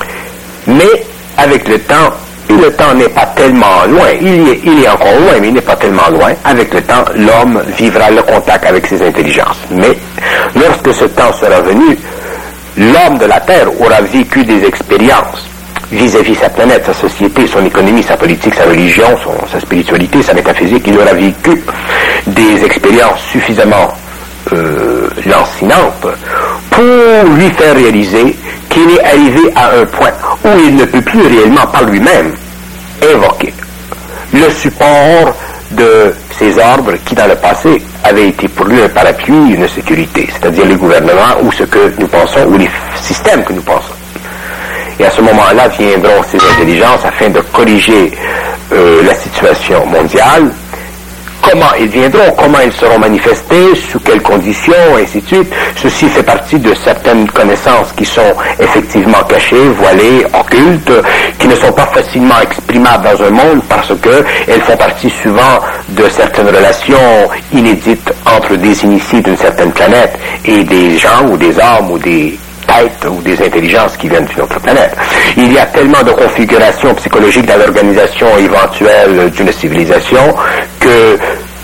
Mais, avec le temps, et le temps n'est pas tellement loin, il est, il est encore loin, mais il n'est pas tellement loin, avec le temps, l'homme vivra le contact avec ses intelligences. Mais, lorsque ce temps sera venu, l'homme de la Terre aura vécu des expériences vis-à-vis sa planète, sa société, son économie, sa politique, sa religion, son, sa spiritualité, sa métaphysique. Il aura vécu des expériences suffisamment euh, lancinantes pour lui faire réaliser qu'il est arrivé à un point où il ne peut plus réellement par lui-même invoquer le support de ces ordres qui, dans le passé, avaient été pour lui un parapluie, une sécurité, c'est-à-dire le gouvernement ou ce que nous pensons, ou les systèmes que nous pensons. Et à ce moment-là viendront ces intelligences afin de corriger euh, la situation mondiale. Comment ils viendront, comment ils seront manifestés, sous quelles conditions, et ainsi de suite. Ceci fait partie de certaines connaissances qui sont effectivement cachées, voilées, occultes, qui ne sont pas facilement exprimables dans un monde parce que elles font partie souvent de certaines relations inédites entre des initiés d'une certaine planète et des gens ou des hommes ou des têtes ou des intelligences qui viennent d'une autre planète. Il y a tellement de configurations psychologiques dans l'organisation éventuelle d'une civilisation que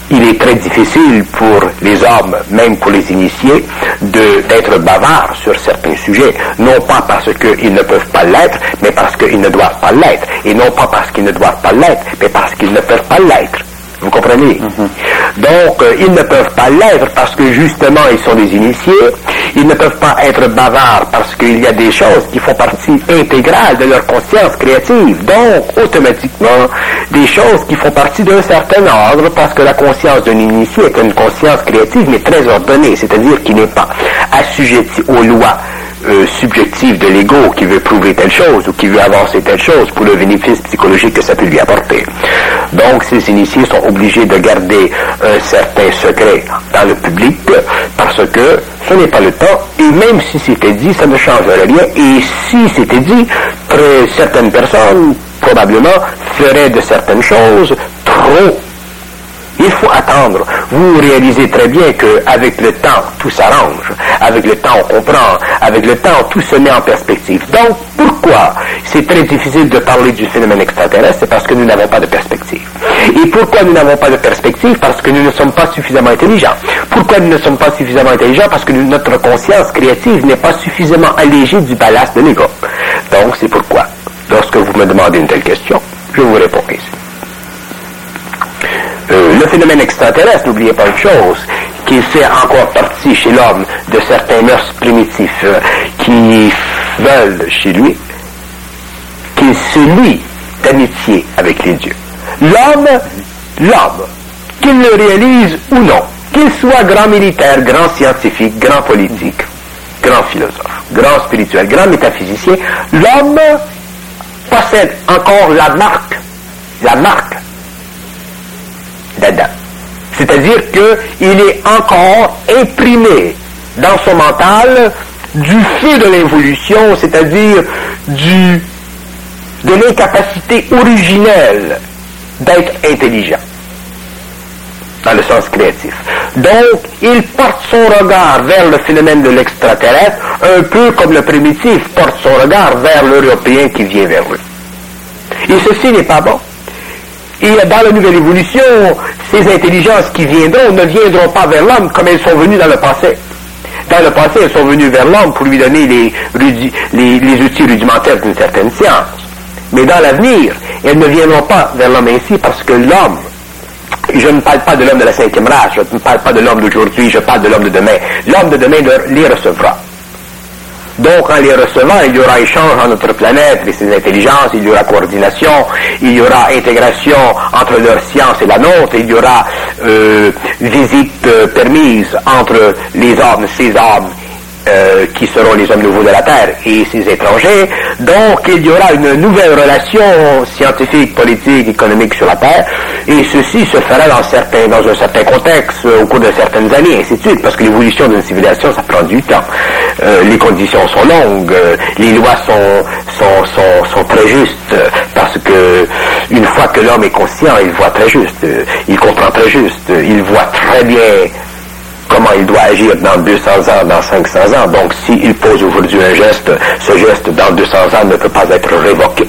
il est très difficile pour les hommes, même pour les initiés, de, d'être bavards sur certains sujets, non pas parce qu'ils ne peuvent pas l'être, mais parce qu'ils ne doivent pas l'être, et non pas parce qu'ils ne doivent pas l'être, mais parce qu'ils ne peuvent pas l'être. Vous comprenez? Mm-hmm. Donc, euh, ils ne peuvent pas l'être parce que justement, ils sont des initiés. Ils ne peuvent pas être bavards parce qu'il y a des choses qui font partie intégrale de leur conscience créative. Donc, automatiquement, des choses qui font partie d'un certain ordre parce que la conscience d'un initié est une conscience créative mais très ordonnée, c'est-à-dire qui n'est pas assujettie aux lois Euh, subjectif de l'ego qui veut prouver telle chose ou qui veut avancer telle chose pour le bénéfice psychologique que ça peut lui apporter. Donc, ces initiés sont obligés de garder un certain secret dans le public parce que ce n'est pas le temps et même si c'était dit, ça ne changerait rien et si c'était dit, très, certaines personnes probablement feraient de certaines choses trop. Il faut attendre. Vous réalisez très bien qu'avec le temps, tout s'arrange. Avec le temps, on comprend. Avec le temps, tout se met en perspective. Donc, pourquoi c'est très difficile de parler du phénomène extraterrestre? C'est parce que nous n'avons pas de perspective. Et pourquoi nous n'avons pas de perspective? Parce que nous ne sommes pas suffisamment intelligents. Pourquoi nous ne sommes pas suffisamment intelligents? Parce que nous, notre conscience créative n'est pas suffisamment allégée du ballast de l'ego. Donc, c'est pourquoi, lorsque vous me demandez une telle question, je vous réponds ici. Euh, le phénomène extraterrestre, n'oubliez pas une chose, qu'il fait encore partie chez l'homme de certains mœurs primitifs euh, qui veulent chez lui qu'il se lie d'amitié avec les dieux. L'homme, l'homme, qu'il le réalise ou non, qu'il soit grand militaire, grand scientifique, grand politique, grand philosophe, grand spirituel, grand métaphysicien, l'homme possède encore la marque, la marque d'Adam. C'est-à-dire qu'il est encore imprimé dans son mental du feu de l'évolution, c'est-à-dire du, de l'incapacité originelle d'être intelligent, dans le sens créatif. Donc, il porte son regard vers le phénomène de l'extraterrestre, un peu comme le primitif porte son regard vers l'Européen qui vient vers lui. Et ceci n'est pas bon. Et dans la nouvelle évolution, ces intelligences qui viendront ne viendront pas vers l'homme comme elles sont venues dans le passé. Dans le passé, elles sont venues vers l'homme pour lui donner les, rudi, les, les outils rudimentaires d'une certaine science. Mais dans l'avenir, elles ne viendront pas vers l'homme ainsi parce que l'homme, je ne parle pas de l'homme de la cinquième race, je ne parle pas de l'homme d'aujourd'hui, je parle de l'homme de demain. L'homme de demain les recevra. Donc, en les recevant, il y aura échange entre notre planète et ses intelligences, il y aura coordination, il y aura intégration entre leur science et la nôtre, il y aura euh, visite euh, permise entre les hommes, ces hommes, euh, qui seront les hommes nouveaux de la Terre et ces étrangers. Donc, il y aura une nouvelle relation scientifique, politique, économique sur la Terre, et ceci se fera dans, certains, dans un certain contexte, au cours de certaines années, et ainsi de suite, parce que l'évolution d'une civilisation, ça prend du temps. Euh, les conditions sont longues, euh, les lois sont, sont, sont, sont très justes, parce que une fois que l'homme est conscient, il voit très juste, euh, il comprend très juste, il voit très bien comment il doit agir dans deux cents ans, dans cinq cents ans. Donc, s'il pose aujourd'hui un geste, ce geste dans deux cents ans ne peut pas être révoqué.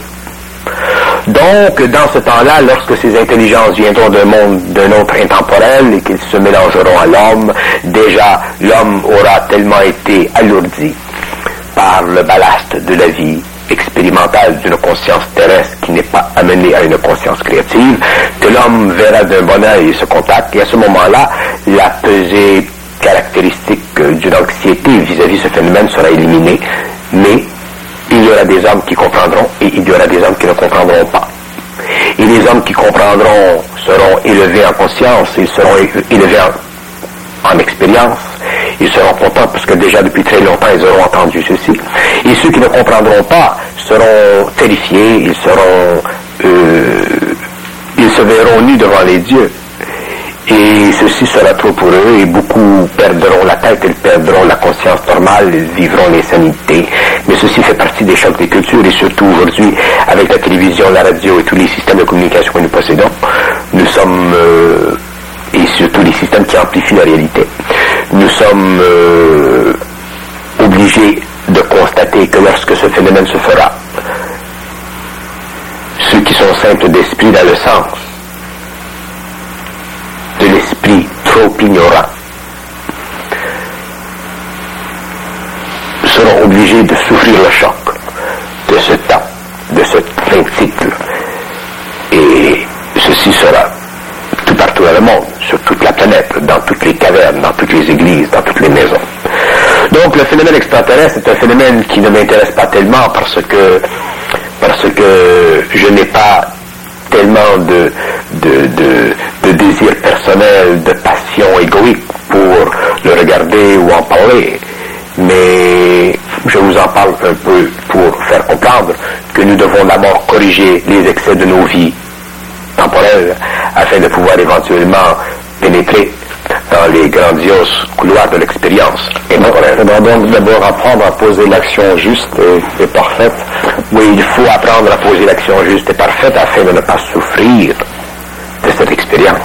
Donc, dans ce temps-là, lorsque ces intelligences viendront d'un monde, d'un autre intemporel et qu'ils se mélangeront à l'homme, déjà, l'homme aura tellement été alourdi par le ballast de la vie expérimentale d'une conscience terrestre qui n'est pas amenée à une conscience créative, que l'homme verra d'un bon œil ce contact, et à ce moment-là, la pesée caractéristique d'une anxiété vis-à-vis ce phénomène sera éliminée, mais il y aura des hommes qui comprendront et il y aura des hommes qui ne comprendront pas. Et les hommes qui comprendront seront élevés en conscience, ils seront élevés en, en expérience, ils seront contents parce que déjà depuis très longtemps ils auront entendu ceci. Et ceux qui ne comprendront pas seront terrifiés, ils seront, euh, ils se verront nus devant les dieux. Et ceci sera trop pour eux et beaucoup perdront la tête, ils perdront la conscience normale, ils vivront l'insanité. Mais ceci fait partie des chocs des cultures et surtout aujourd'hui avec la télévision, la radio et tous les systèmes de communication que nous possédons, nous sommes, euh, et surtout les systèmes qui amplifient la réalité, nous sommes euh, obligés de constater que lorsque ce phénomène se fera, ceux qui sont simples d'esprit dans le sens de l'esprit ignorants seront obligés de souffrir le choc de ce temps, de ce fin de cycle. Et ceci sera tout partout dans le monde, sur toute la planète, dans toutes les cavernes, dans toutes les églises, dans toutes les maisons. Donc le phénomène extraterrestre est un phénomène qui ne m'intéresse pas tellement parce que parce que je n'ai pas tellement de, de, de, de désir personnel, de passion égoïque pour le regarder ou en parler. Mais je vous en parle un peu pour faire comprendre que nous devons d'abord corriger les excès de nos vies temporelles afin de pouvoir éventuellement pénétrer dans les grandioses couloirs de l'expérience. Il faudra donc d'abord apprendre à poser l'action juste et, et parfaite. Oui, il faut apprendre à poser l'action juste et parfaite afin de ne pas souffrir de cette expérience.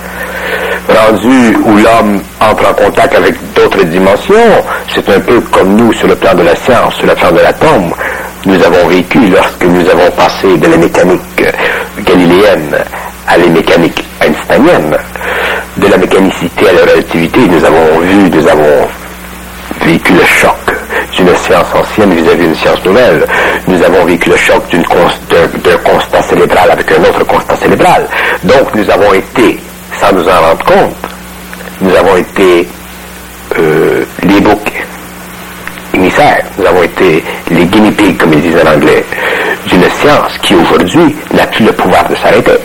Rendu où l'homme entre en contact avec d'autres dimensions, c'est un peu comme nous sur le plan de la science, sur le plan de l'atome. Nous avons vécu lorsque nous avons passé de la mécanique galiléenne à la mécanique einsteinienne, de la mécanicité à la relativité, nous avons vu, nous avons vécu le choc d'une science ancienne vis-à-vis d'une science nouvelle. Nous avons vécu le choc d'une d'un, d'un constat cérébral avec un autre constat cérébral. Donc nous avons été, sans nous en rendre compte, nous avons été euh, les boucs émissaires, nous avons été les guinea pigs, comme ils disent en anglais, d'une science qui aujourd'hui n'a plus le pouvoir de s'arrêter.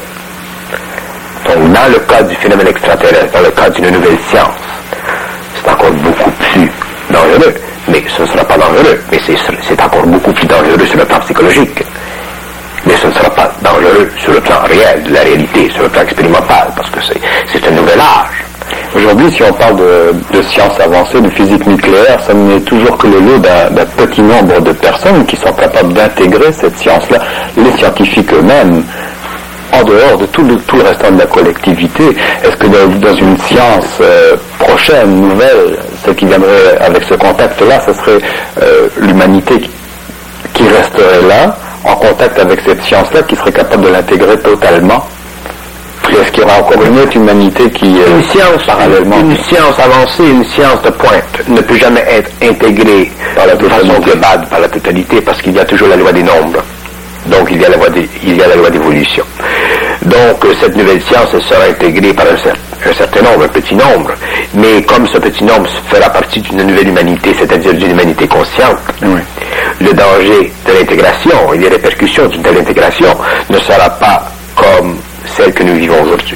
Donc dans le cas du phénomène extraterrestre, dans le cas d'une nouvelle science, c'est encore beaucoup plus dangereux, mais ce ne sera pas dangereux, mais c'est, c'est encore beaucoup plus dangereux sur le plan psychologique. Mais ce ne sera pas dangereux sur le plan réel, de la réalité, sur le plan expérimental, parce que c'est, c'est un nouvel âge. Aujourd'hui, si on parle de, de sciences avancées, de physique nucléaire, ça n'est toujours que le lot d'un, d'un petit nombre de personnes qui sont capables d'intégrer cette science-là. Les scientifiques eux-mêmes, en dehors de tout le, tout le restant de la collectivité, est-ce que dans, dans une science euh, prochaine, nouvelle, ce qui viendrait avec ce contact-là, ce serait euh, l'humanité qui, qui resterait là, en contact avec cette science-là, qui serait capable de l'intégrer totalement? Est-ce qu'il y aura encore une autre humanité qui... Euh, une science, parallèlement, une, une science avancée, une science de pointe, ne peut jamais être intégrée par la, de façon globale, par la totalité, parce qu'il y a toujours la loi des nombres. Donc il y a la loi, des, il y a la loi d'évolution. Donc euh, cette nouvelle science, elle sera intégrée par un, cer- un certain nombre, un petit nombre. Mais comme ce petit nombre fera partie d'une nouvelle humanité, c'est-à-dire d'une humanité consciente, oui, le danger de l'intégration et les répercussions d'une telle intégration ne sera pas comme celle que nous vivons aujourd'hui.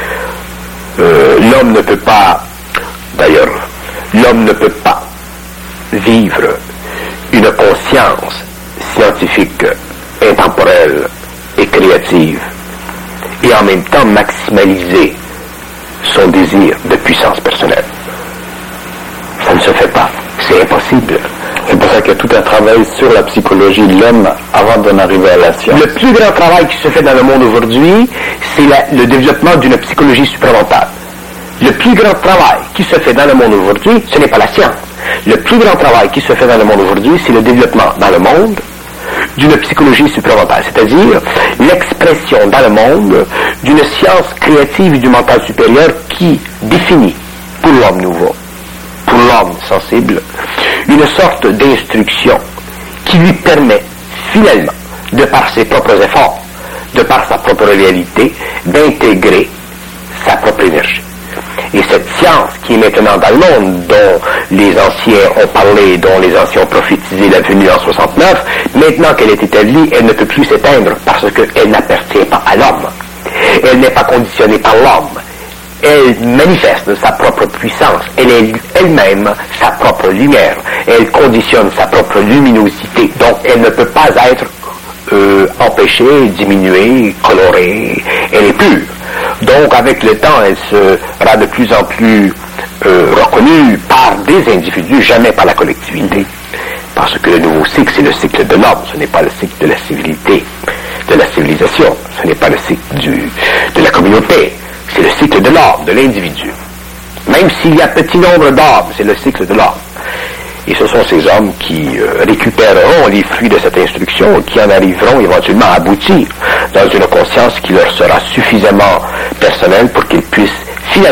Euh, l'homme ne peut pas, d'ailleurs, l'homme ne peut pas vivre une conscience scientifique, intemporelle et créative, et en même temps maximaliser son désir de puissance personnelle. Ça ne se fait pas. C'est impossible. C'est pour ça qu'il y a tout un travail sur la psychologie de l'homme avant d'en arriver à la science. Le plus grand travail qui se fait dans le monde aujourd'hui, c'est la, le développement d'une psychologie supramentale. Le plus grand travail qui se fait dans le monde aujourd'hui, ce n'est pas la science. Le plus grand travail qui se fait dans le monde aujourd'hui, c'est le développement dans le monde d'une psychologie supramentale, c'est-à-dire l'expression dans le monde d'une science créative et du mental supérieur qui définit pour l'homme nouveau, pour l'homme sensible, une sorte d'instruction qui lui permet finalement, de par ses propres efforts, de par sa propre réalité, d'intégrer sa propre énergie. Et cette science qui est maintenant dans le monde, dont les anciens ont parlé, dont les anciens ont prophétisé la venue en soixante-neuf, maintenant qu'elle est établie, elle ne peut plus s'éteindre parce qu'elle n'appartient pas à l'homme. Elle n'est pas conditionnée par l'homme. Elle manifeste sa propre puissance. Elle est elle-même sa propre lumière. Elle conditionne sa propre luminosité. Donc, elle ne peut pas être euh, empêchée, diminuée, colorée. Elle est pure. Donc, avec le temps, elle sera de plus en plus euh, reconnue par des individus, jamais par la collectivité. Parce que le nouveau cycle, c'est le cycle de l'homme. Ce n'est pas le cycle de la civilité, de la civilisation. Ce n'est pas le cycle du, de la communauté. C'est le cycle de l'homme, de l'individu. Même s'il y a petit nombre d'hommes, c'est le cycle de l'homme. Et ce sont ces hommes qui euh, récupéreront les fruits de cette instruction et qui en arriveront éventuellement à aboutir dans une conscience qui leur sera suffisamment personnelle pour qu'ils puissent finalement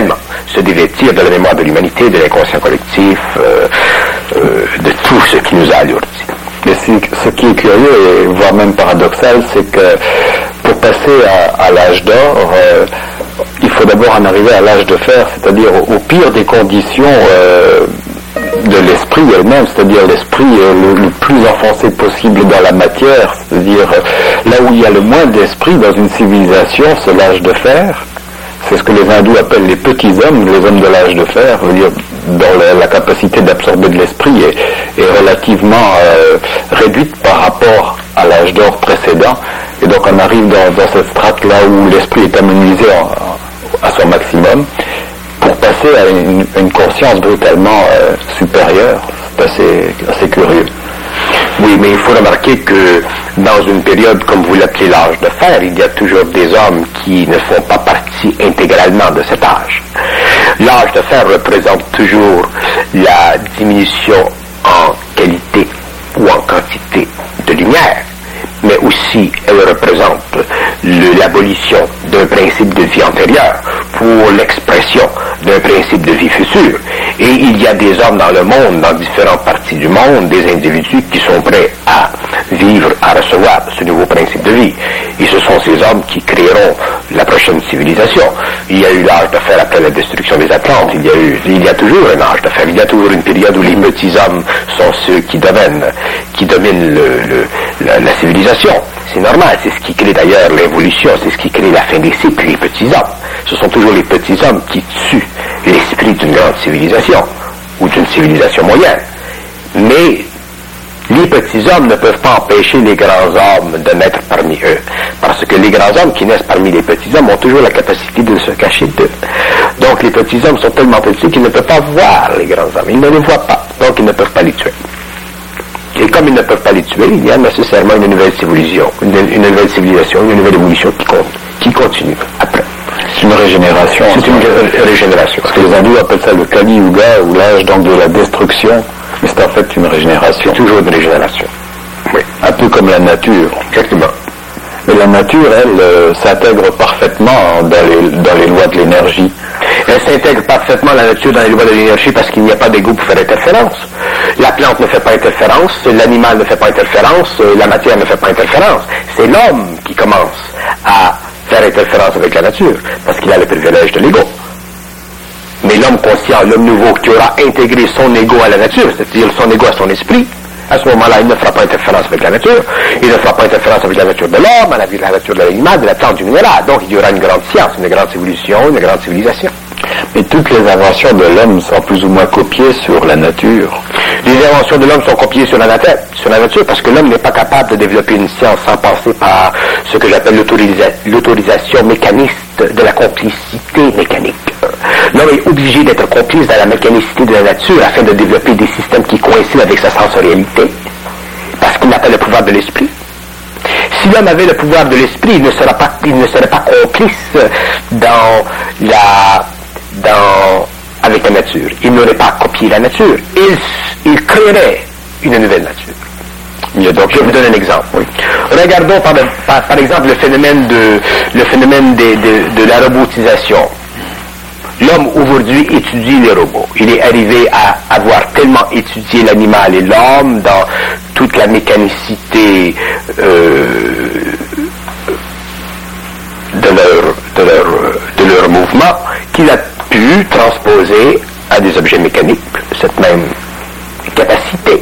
se dévêtir de la mémoire de l'humanité, de l'inconscient collectif, euh, euh, de tout ce qui nous a alourdi. Mais ce qui est curieux, et voire même paradoxal, c'est que pour passer à, à l'âge d'or, euh, il faut d'abord en arriver à l'âge de fer, c'est-à-dire au, au pire des conditions euh, de l'esprit elle-même, c'est-à-dire l'esprit euh, le, le plus enfoncé possible dans la matière, c'est-à-dire euh, là où il y a le moins d'esprit dans une civilisation, c'est l'âge de fer. C'est ce que les hindous appellent les petits hommes, les hommes de l'âge de fer, c'est-à-dire dont la, la capacité d'absorber de l'esprit est, est relativement euh, réduite par rapport à l'âge d'or précédent. Et donc on arrive dans, dans cette strate-là où l'esprit est amenuisé en, à son maximum pour passer à une, une conscience brutalement euh, supérieure. C'est assez, assez curieux. Oui, mais il faut remarquer que dans une période, comme vous l'appelez l'âge de fer, il y a toujours des hommes qui ne font pas partie intégralement de cet âge. L'âge de fer représente toujours la diminution en qualité ou en quantité de lumière, mais aussi elle représente le, l'abolition d'un principe de vie antérieur pour l'expression d'un principe de vie future. Et il y a des hommes dans le monde, dans différentes parties du monde, des individus qui sont prêts à vivre, à recevoir ce nouveau principe de vie. Et ce sont ces hommes qui créeront la prochaine civilisation. Il y a eu l'âge de fer après la destruction des Atlantes. Il y a eu, il y a toujours un âge de fer. Il y a toujours une période où les petits hommes sont ceux qui dominent, qui dominent le, le, la, la civilisation. C'est normal. C'est ce qui crée d'ailleurs l'évolution. C'est ce qui crée la fin des cycles, les petits hommes. Ce sont toujours les petits hommes qui tuent l'esprit d'une grande civilisation ou d'une civilisation moyenne. Mais les petits hommes ne peuvent pas empêcher les grands hommes de naître parmi eux. Parce que les grands hommes qui naissent parmi les petits hommes ont toujours la capacité de se cacher d'eux. Donc les petits hommes sont tellement petits qu'ils ne peuvent pas voir les grands hommes. Ils ne les voient pas. Donc ils ne peuvent pas les tuer. Et comme ils ne peuvent pas les tuer, il y a nécessairement une nouvelle civilisation, une, une nouvelle civilisation, une nouvelle évolution qui, compte, qui continue après. C'est une régénération. C'est une ré- régénération. Parce que les hindous appellent ça le Kali Yuga, ou l'âge donc de la destruction. Mais c'est en fait une régénération. C'est toujours une régénération. Oui. Un peu comme la nature. Exactement. Mais la nature, elle, euh, s'intègre parfaitement dans les, dans les lois de l'énergie. Elle s'intègre parfaitement la nature dans les lois de l'énergie parce qu'il n'y a pas d'égout pour faire interférence. La plante ne fait pas interférence, l'animal ne fait pas interférence, la matière ne fait pas interférence. C'est l'homme qui commence à faire interférence avec la nature parce qu'il a le privilège de l'ego. Mais l'homme conscient, l'homme nouveau qui aura intégré son ego à la nature, c'est-à-dire son ego à son esprit, à ce moment-là, il ne fera pas interférence avec la nature, il ne fera pas interférence avec la nature de l'homme, avec la nature de l'animal, de la plante, du minéral. Donc il y aura une grande science, une grande évolution, une grande civilisation. Mais toutes les inventions de l'homme sont plus ou moins copiées sur la nature. Les inventions de l'homme sont copiées sur la nature, sur la nature parce que l'homme n'est pas capable de développer une science sans passer par ce que j'appelle l'autorisa- l'autorisation mécaniste de la complicité mécanique. L'homme est obligé d'être complice dans la mécanicité de la nature afin de développer des systèmes qui coïncident avec sa sensorialité, parce qu'il n'a pas le pouvoir de l'esprit. Si l'homme avait le pouvoir de l'esprit, il ne serait pas, il ne serait pas complice dans la, dans, avec la nature. Il n'aurait pas copié la nature. Il, il créerait une nouvelle nature. Il donc, je vous donne un exemple. Oui. Regardons par, par, par exemple le phénomène de, le phénomène de, de, de la robotisation. L'homme aujourd'hui étudie les robots. Il est arrivé à avoir tellement étudié l'animal et l'homme dans toute la mécanicité euh, de leur de leur de leur mouvement qu'il a pu transposer à des objets mécaniques cette même capacité.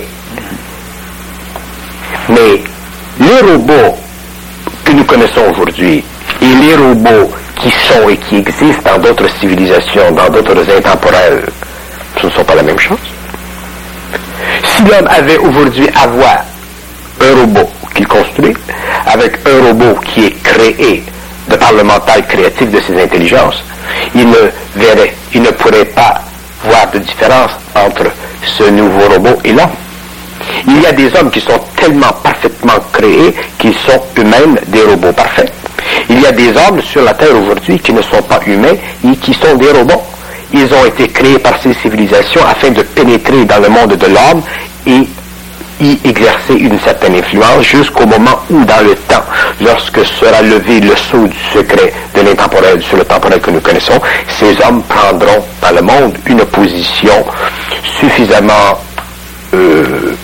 Mais les robots que nous connaissons aujourd'hui et les robots qui sont et qui existent dans d'autres civilisations, dans d'autres intemporels, ce ne sont pas la même chose. Si l'homme avait aujourd'hui à voir un robot qu'il construit, avec un robot qui est créé de par le mental créatif de ses intelligences, il ne verrait, il ne pourrait pas voir de différence entre ce nouveau robot et l'homme. Il y a des hommes qui sont tellement parfaitement créés qu'ils sont eux-mêmes des robots parfaits. Il y a des hommes sur la Terre aujourd'hui qui ne sont pas humains et qui sont des robots. Ils ont été créés par ces civilisations afin de pénétrer dans le monde de l'homme et y exercer une certaine influence jusqu'au moment où, dans le temps, lorsque sera levé le sceau du secret de l'intemporel sur le temporel que nous connaissons, ces hommes prendront dans le monde une position suffisamment euh,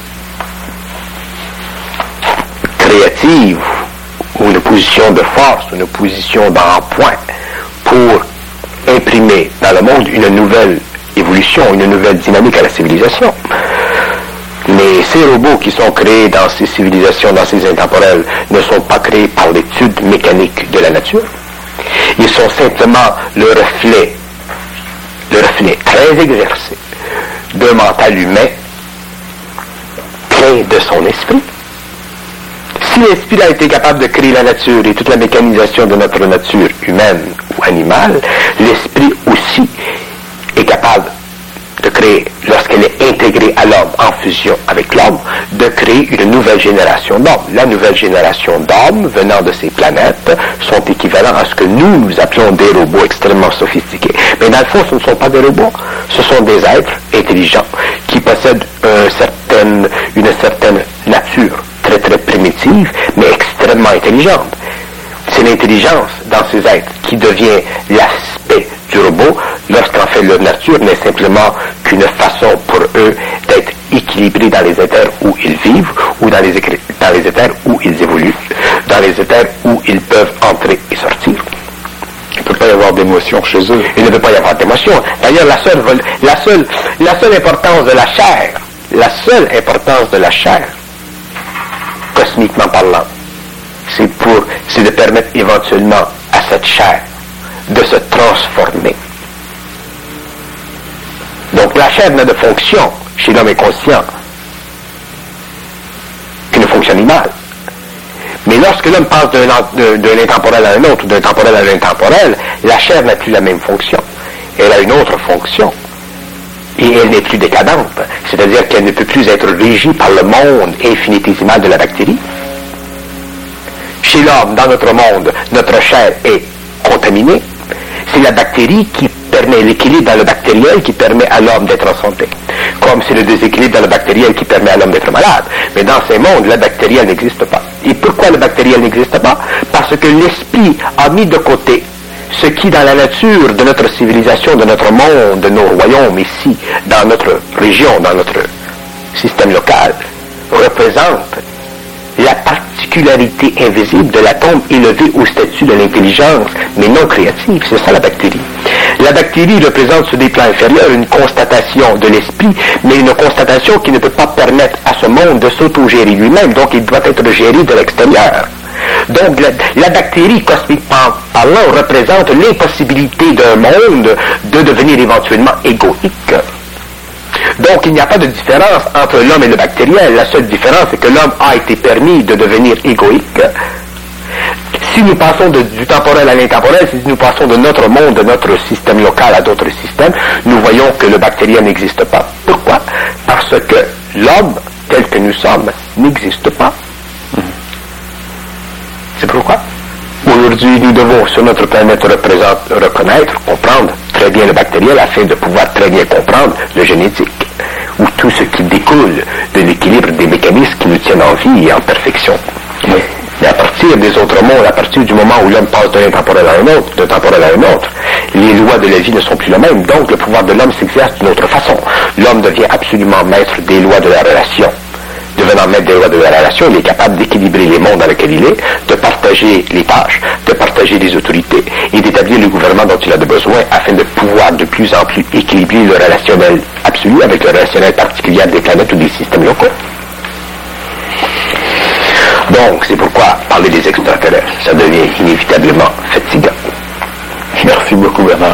créative, ou une position de force, une position d'empoint pour imprimer dans le monde une nouvelle évolution, une nouvelle dynamique à la civilisation. Mais ces robots qui sont créés dans ces civilisations, dans ces intemporels, ne sont pas créés par l'étude mécanique de la nature. Ils sont simplement le reflet, le reflet très exercé d'un mental humain plein de son esprit. Si l'esprit a été capable de créer la nature et toute la mécanisation de notre nature humaine ou animale, l'esprit aussi est capable de créer, lorsqu'elle est intégrée à l'homme, en fusion avec l'homme, de créer une nouvelle génération d'hommes. La nouvelle génération d'hommes venant de ces planètes sont équivalents à ce que nous, nous appelons des robots extrêmement sophistiqués. Mais dans le fond, ce ne sont pas des robots, ce sont des êtres intelligents qui possèdent un certain, une certaine nature très très primitive, mais extrêmement intelligente. C'est l'intelligence dans ces êtres qui devient l'aspect du robot, lorsqu'en fait leur nature n'est simplement qu'une façon pour eux d'être équilibrés dans les éthers où ils vivent, ou dans les, dans les éthers où ils évoluent, dans les éthers où ils peuvent entrer et sortir. Il ne peut pas y avoir d'émotion chez eux. Il ne peut pas y avoir d'émotion. D'ailleurs, la seule, la seule, la seule importance de la chair, la seule importance de la chair, cosmiquement parlant, c'est pour, c'est de permettre éventuellement à cette chair de se transformer. Donc la chair n'a de fonction chez l'homme inconscient qu'une fonction animale. Mais lorsque l'homme passe d'un, d'un intemporel à un autre, d'un temporel à l'intemporel, la chair n'a plus la même fonction. Elle a une autre fonction. Et elle n'est plus décadente. C'est-à-dire qu'elle ne peut plus être régie par le monde infinitésimal de la bactérie. Chez l'homme, dans notre monde, notre chair est contaminée. C'est la bactérie qui permet l'équilibre dans le bactériel qui permet à l'homme d'être en santé. Comme c'est le déséquilibre dans le bactériel qui permet à l'homme d'être malade. Mais dans ces mondes, le bactériel n'existe pas. Et pourquoi le bactériel n'existe pas? Parce que l'esprit a mis de côté ce qui, dans la nature de notre civilisation, de notre monde, de nos royaumes ici, dans notre région, dans notre système local, représente la particularité invisible de l'atome élevé au statut de l'intelligence, mais non créative. C'est ça la bactérie. La bactérie représente sur des plans inférieurs une constatation de l'esprit, mais une constatation qui ne peut pas permettre à ce monde de s'autogérer lui-même, donc il doit être géré de l'extérieur. Donc la, la bactérie, cosmiquement parlant, représente l'impossibilité d'un monde de devenir éventuellement égoïque. Donc il n'y a pas de différence entre l'homme et le bactériel. La seule différence, c'est que l'homme a été permis de devenir égoïque. Si nous passons de, du temporel à l'intemporel, si nous passons de notre monde, de notre système local à d'autres systèmes, nous voyons que le bactérien n'existe pas. Pourquoi? Parce que l'homme, tel que nous sommes, n'existe pas. C'est pourquoi aujourd'hui nous devons sur notre planète reconnaître, comprendre très bien le bactériel afin de pouvoir très bien comprendre le génétique, ou tout ce qui découle de l'équilibre des mécanismes qui nous tiennent en vie et en perfection. Oui. Mais à partir des autres mondes, à partir du moment où l'homme passe d'un temporel à un autre, d'un temporel à un autre, les lois de la vie ne sont plus les mêmes, donc le pouvoir de l'homme s'exerce d'une autre façon. L'homme devient absolument maître des lois de la relation. Devenant maître des lois de la relation, il est capable d'équilibrer les mondes dans lesquels il est, de partager les tâches, de partager les autorités et d'établir le gouvernement dont il a besoin afin de pouvoir de plus en plus équilibrer le relationnel absolu avec le relationnel particulier des planètes ou des systèmes locaux. Donc, c'est pourquoi parler des extraterrestres, ça devient inévitablement fatigant. Merci beaucoup, Bernard.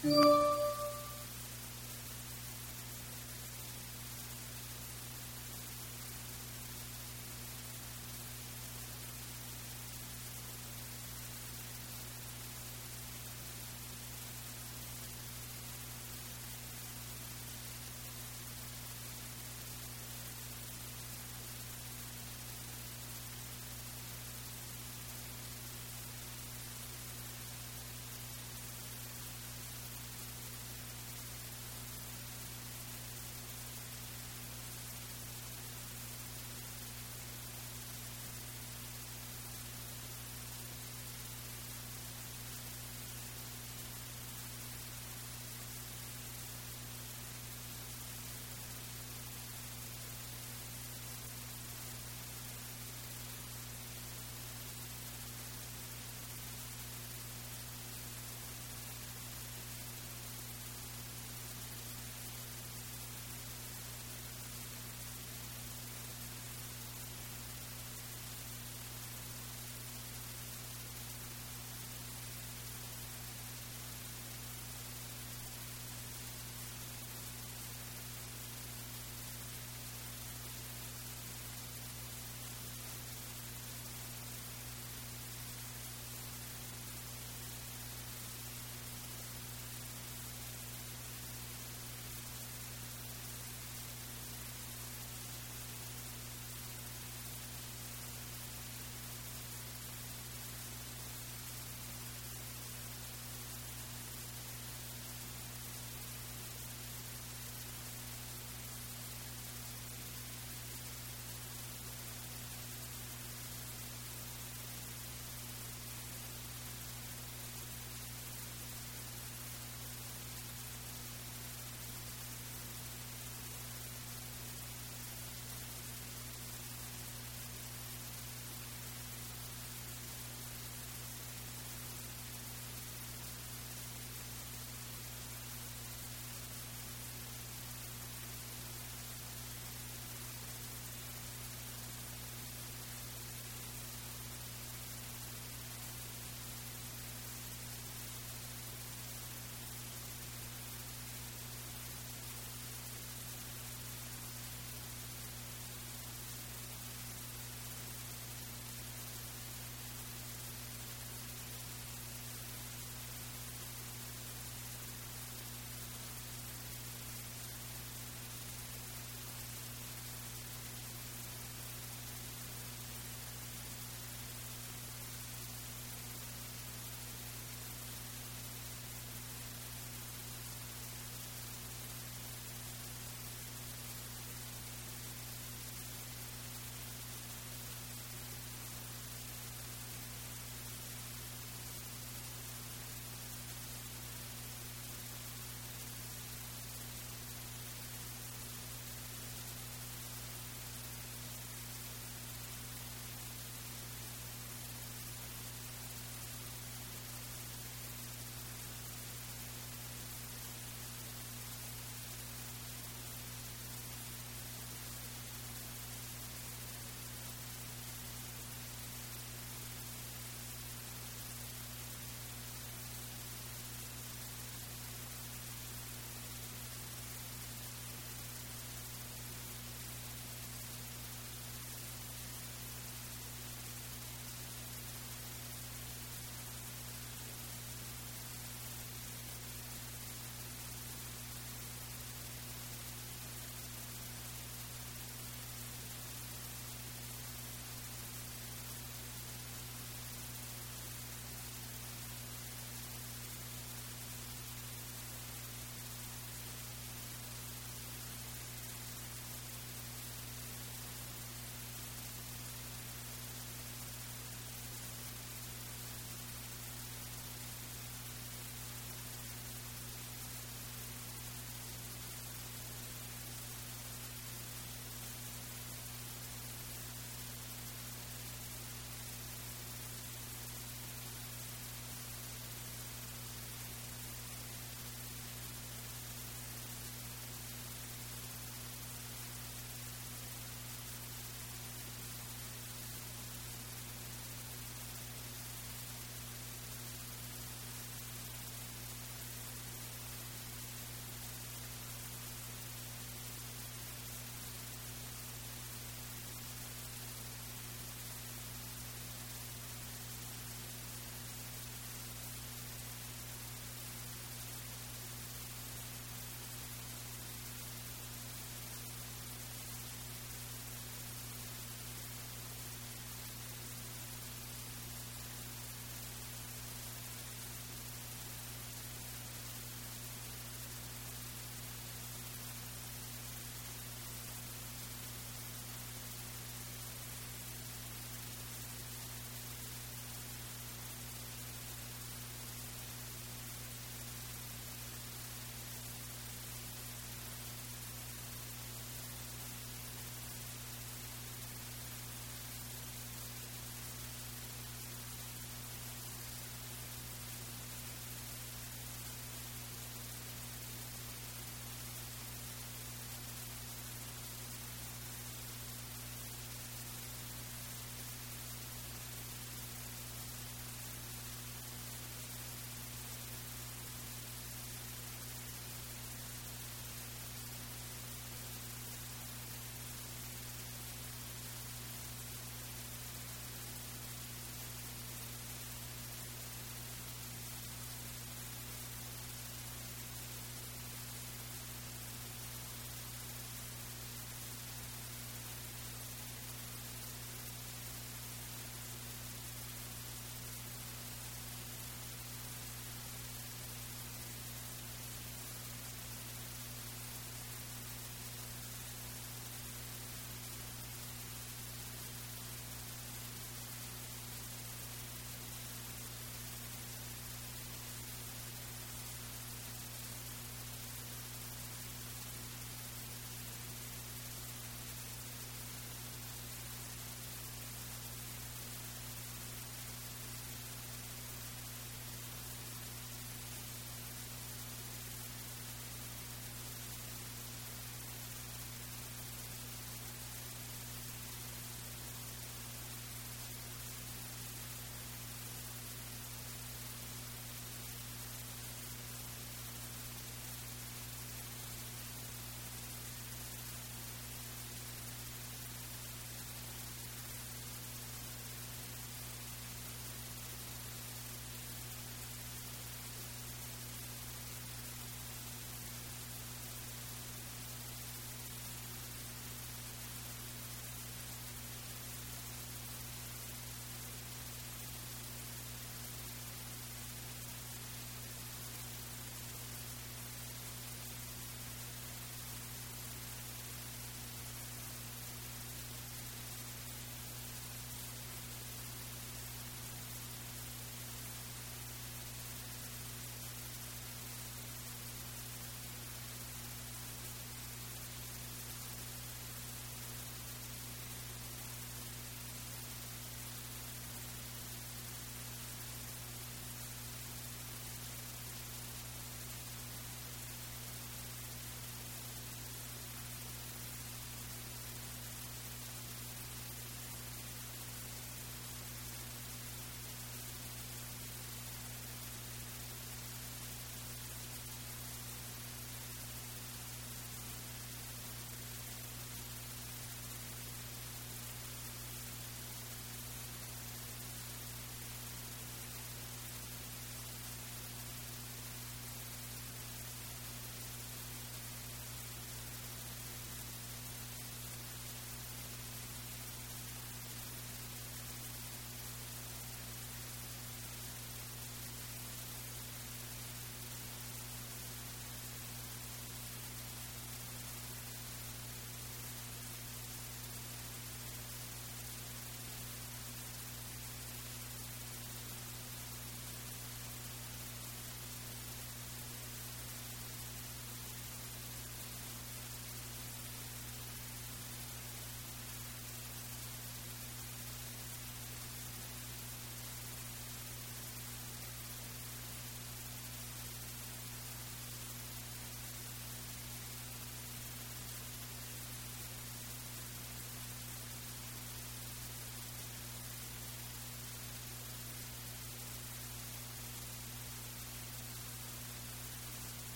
Thank you.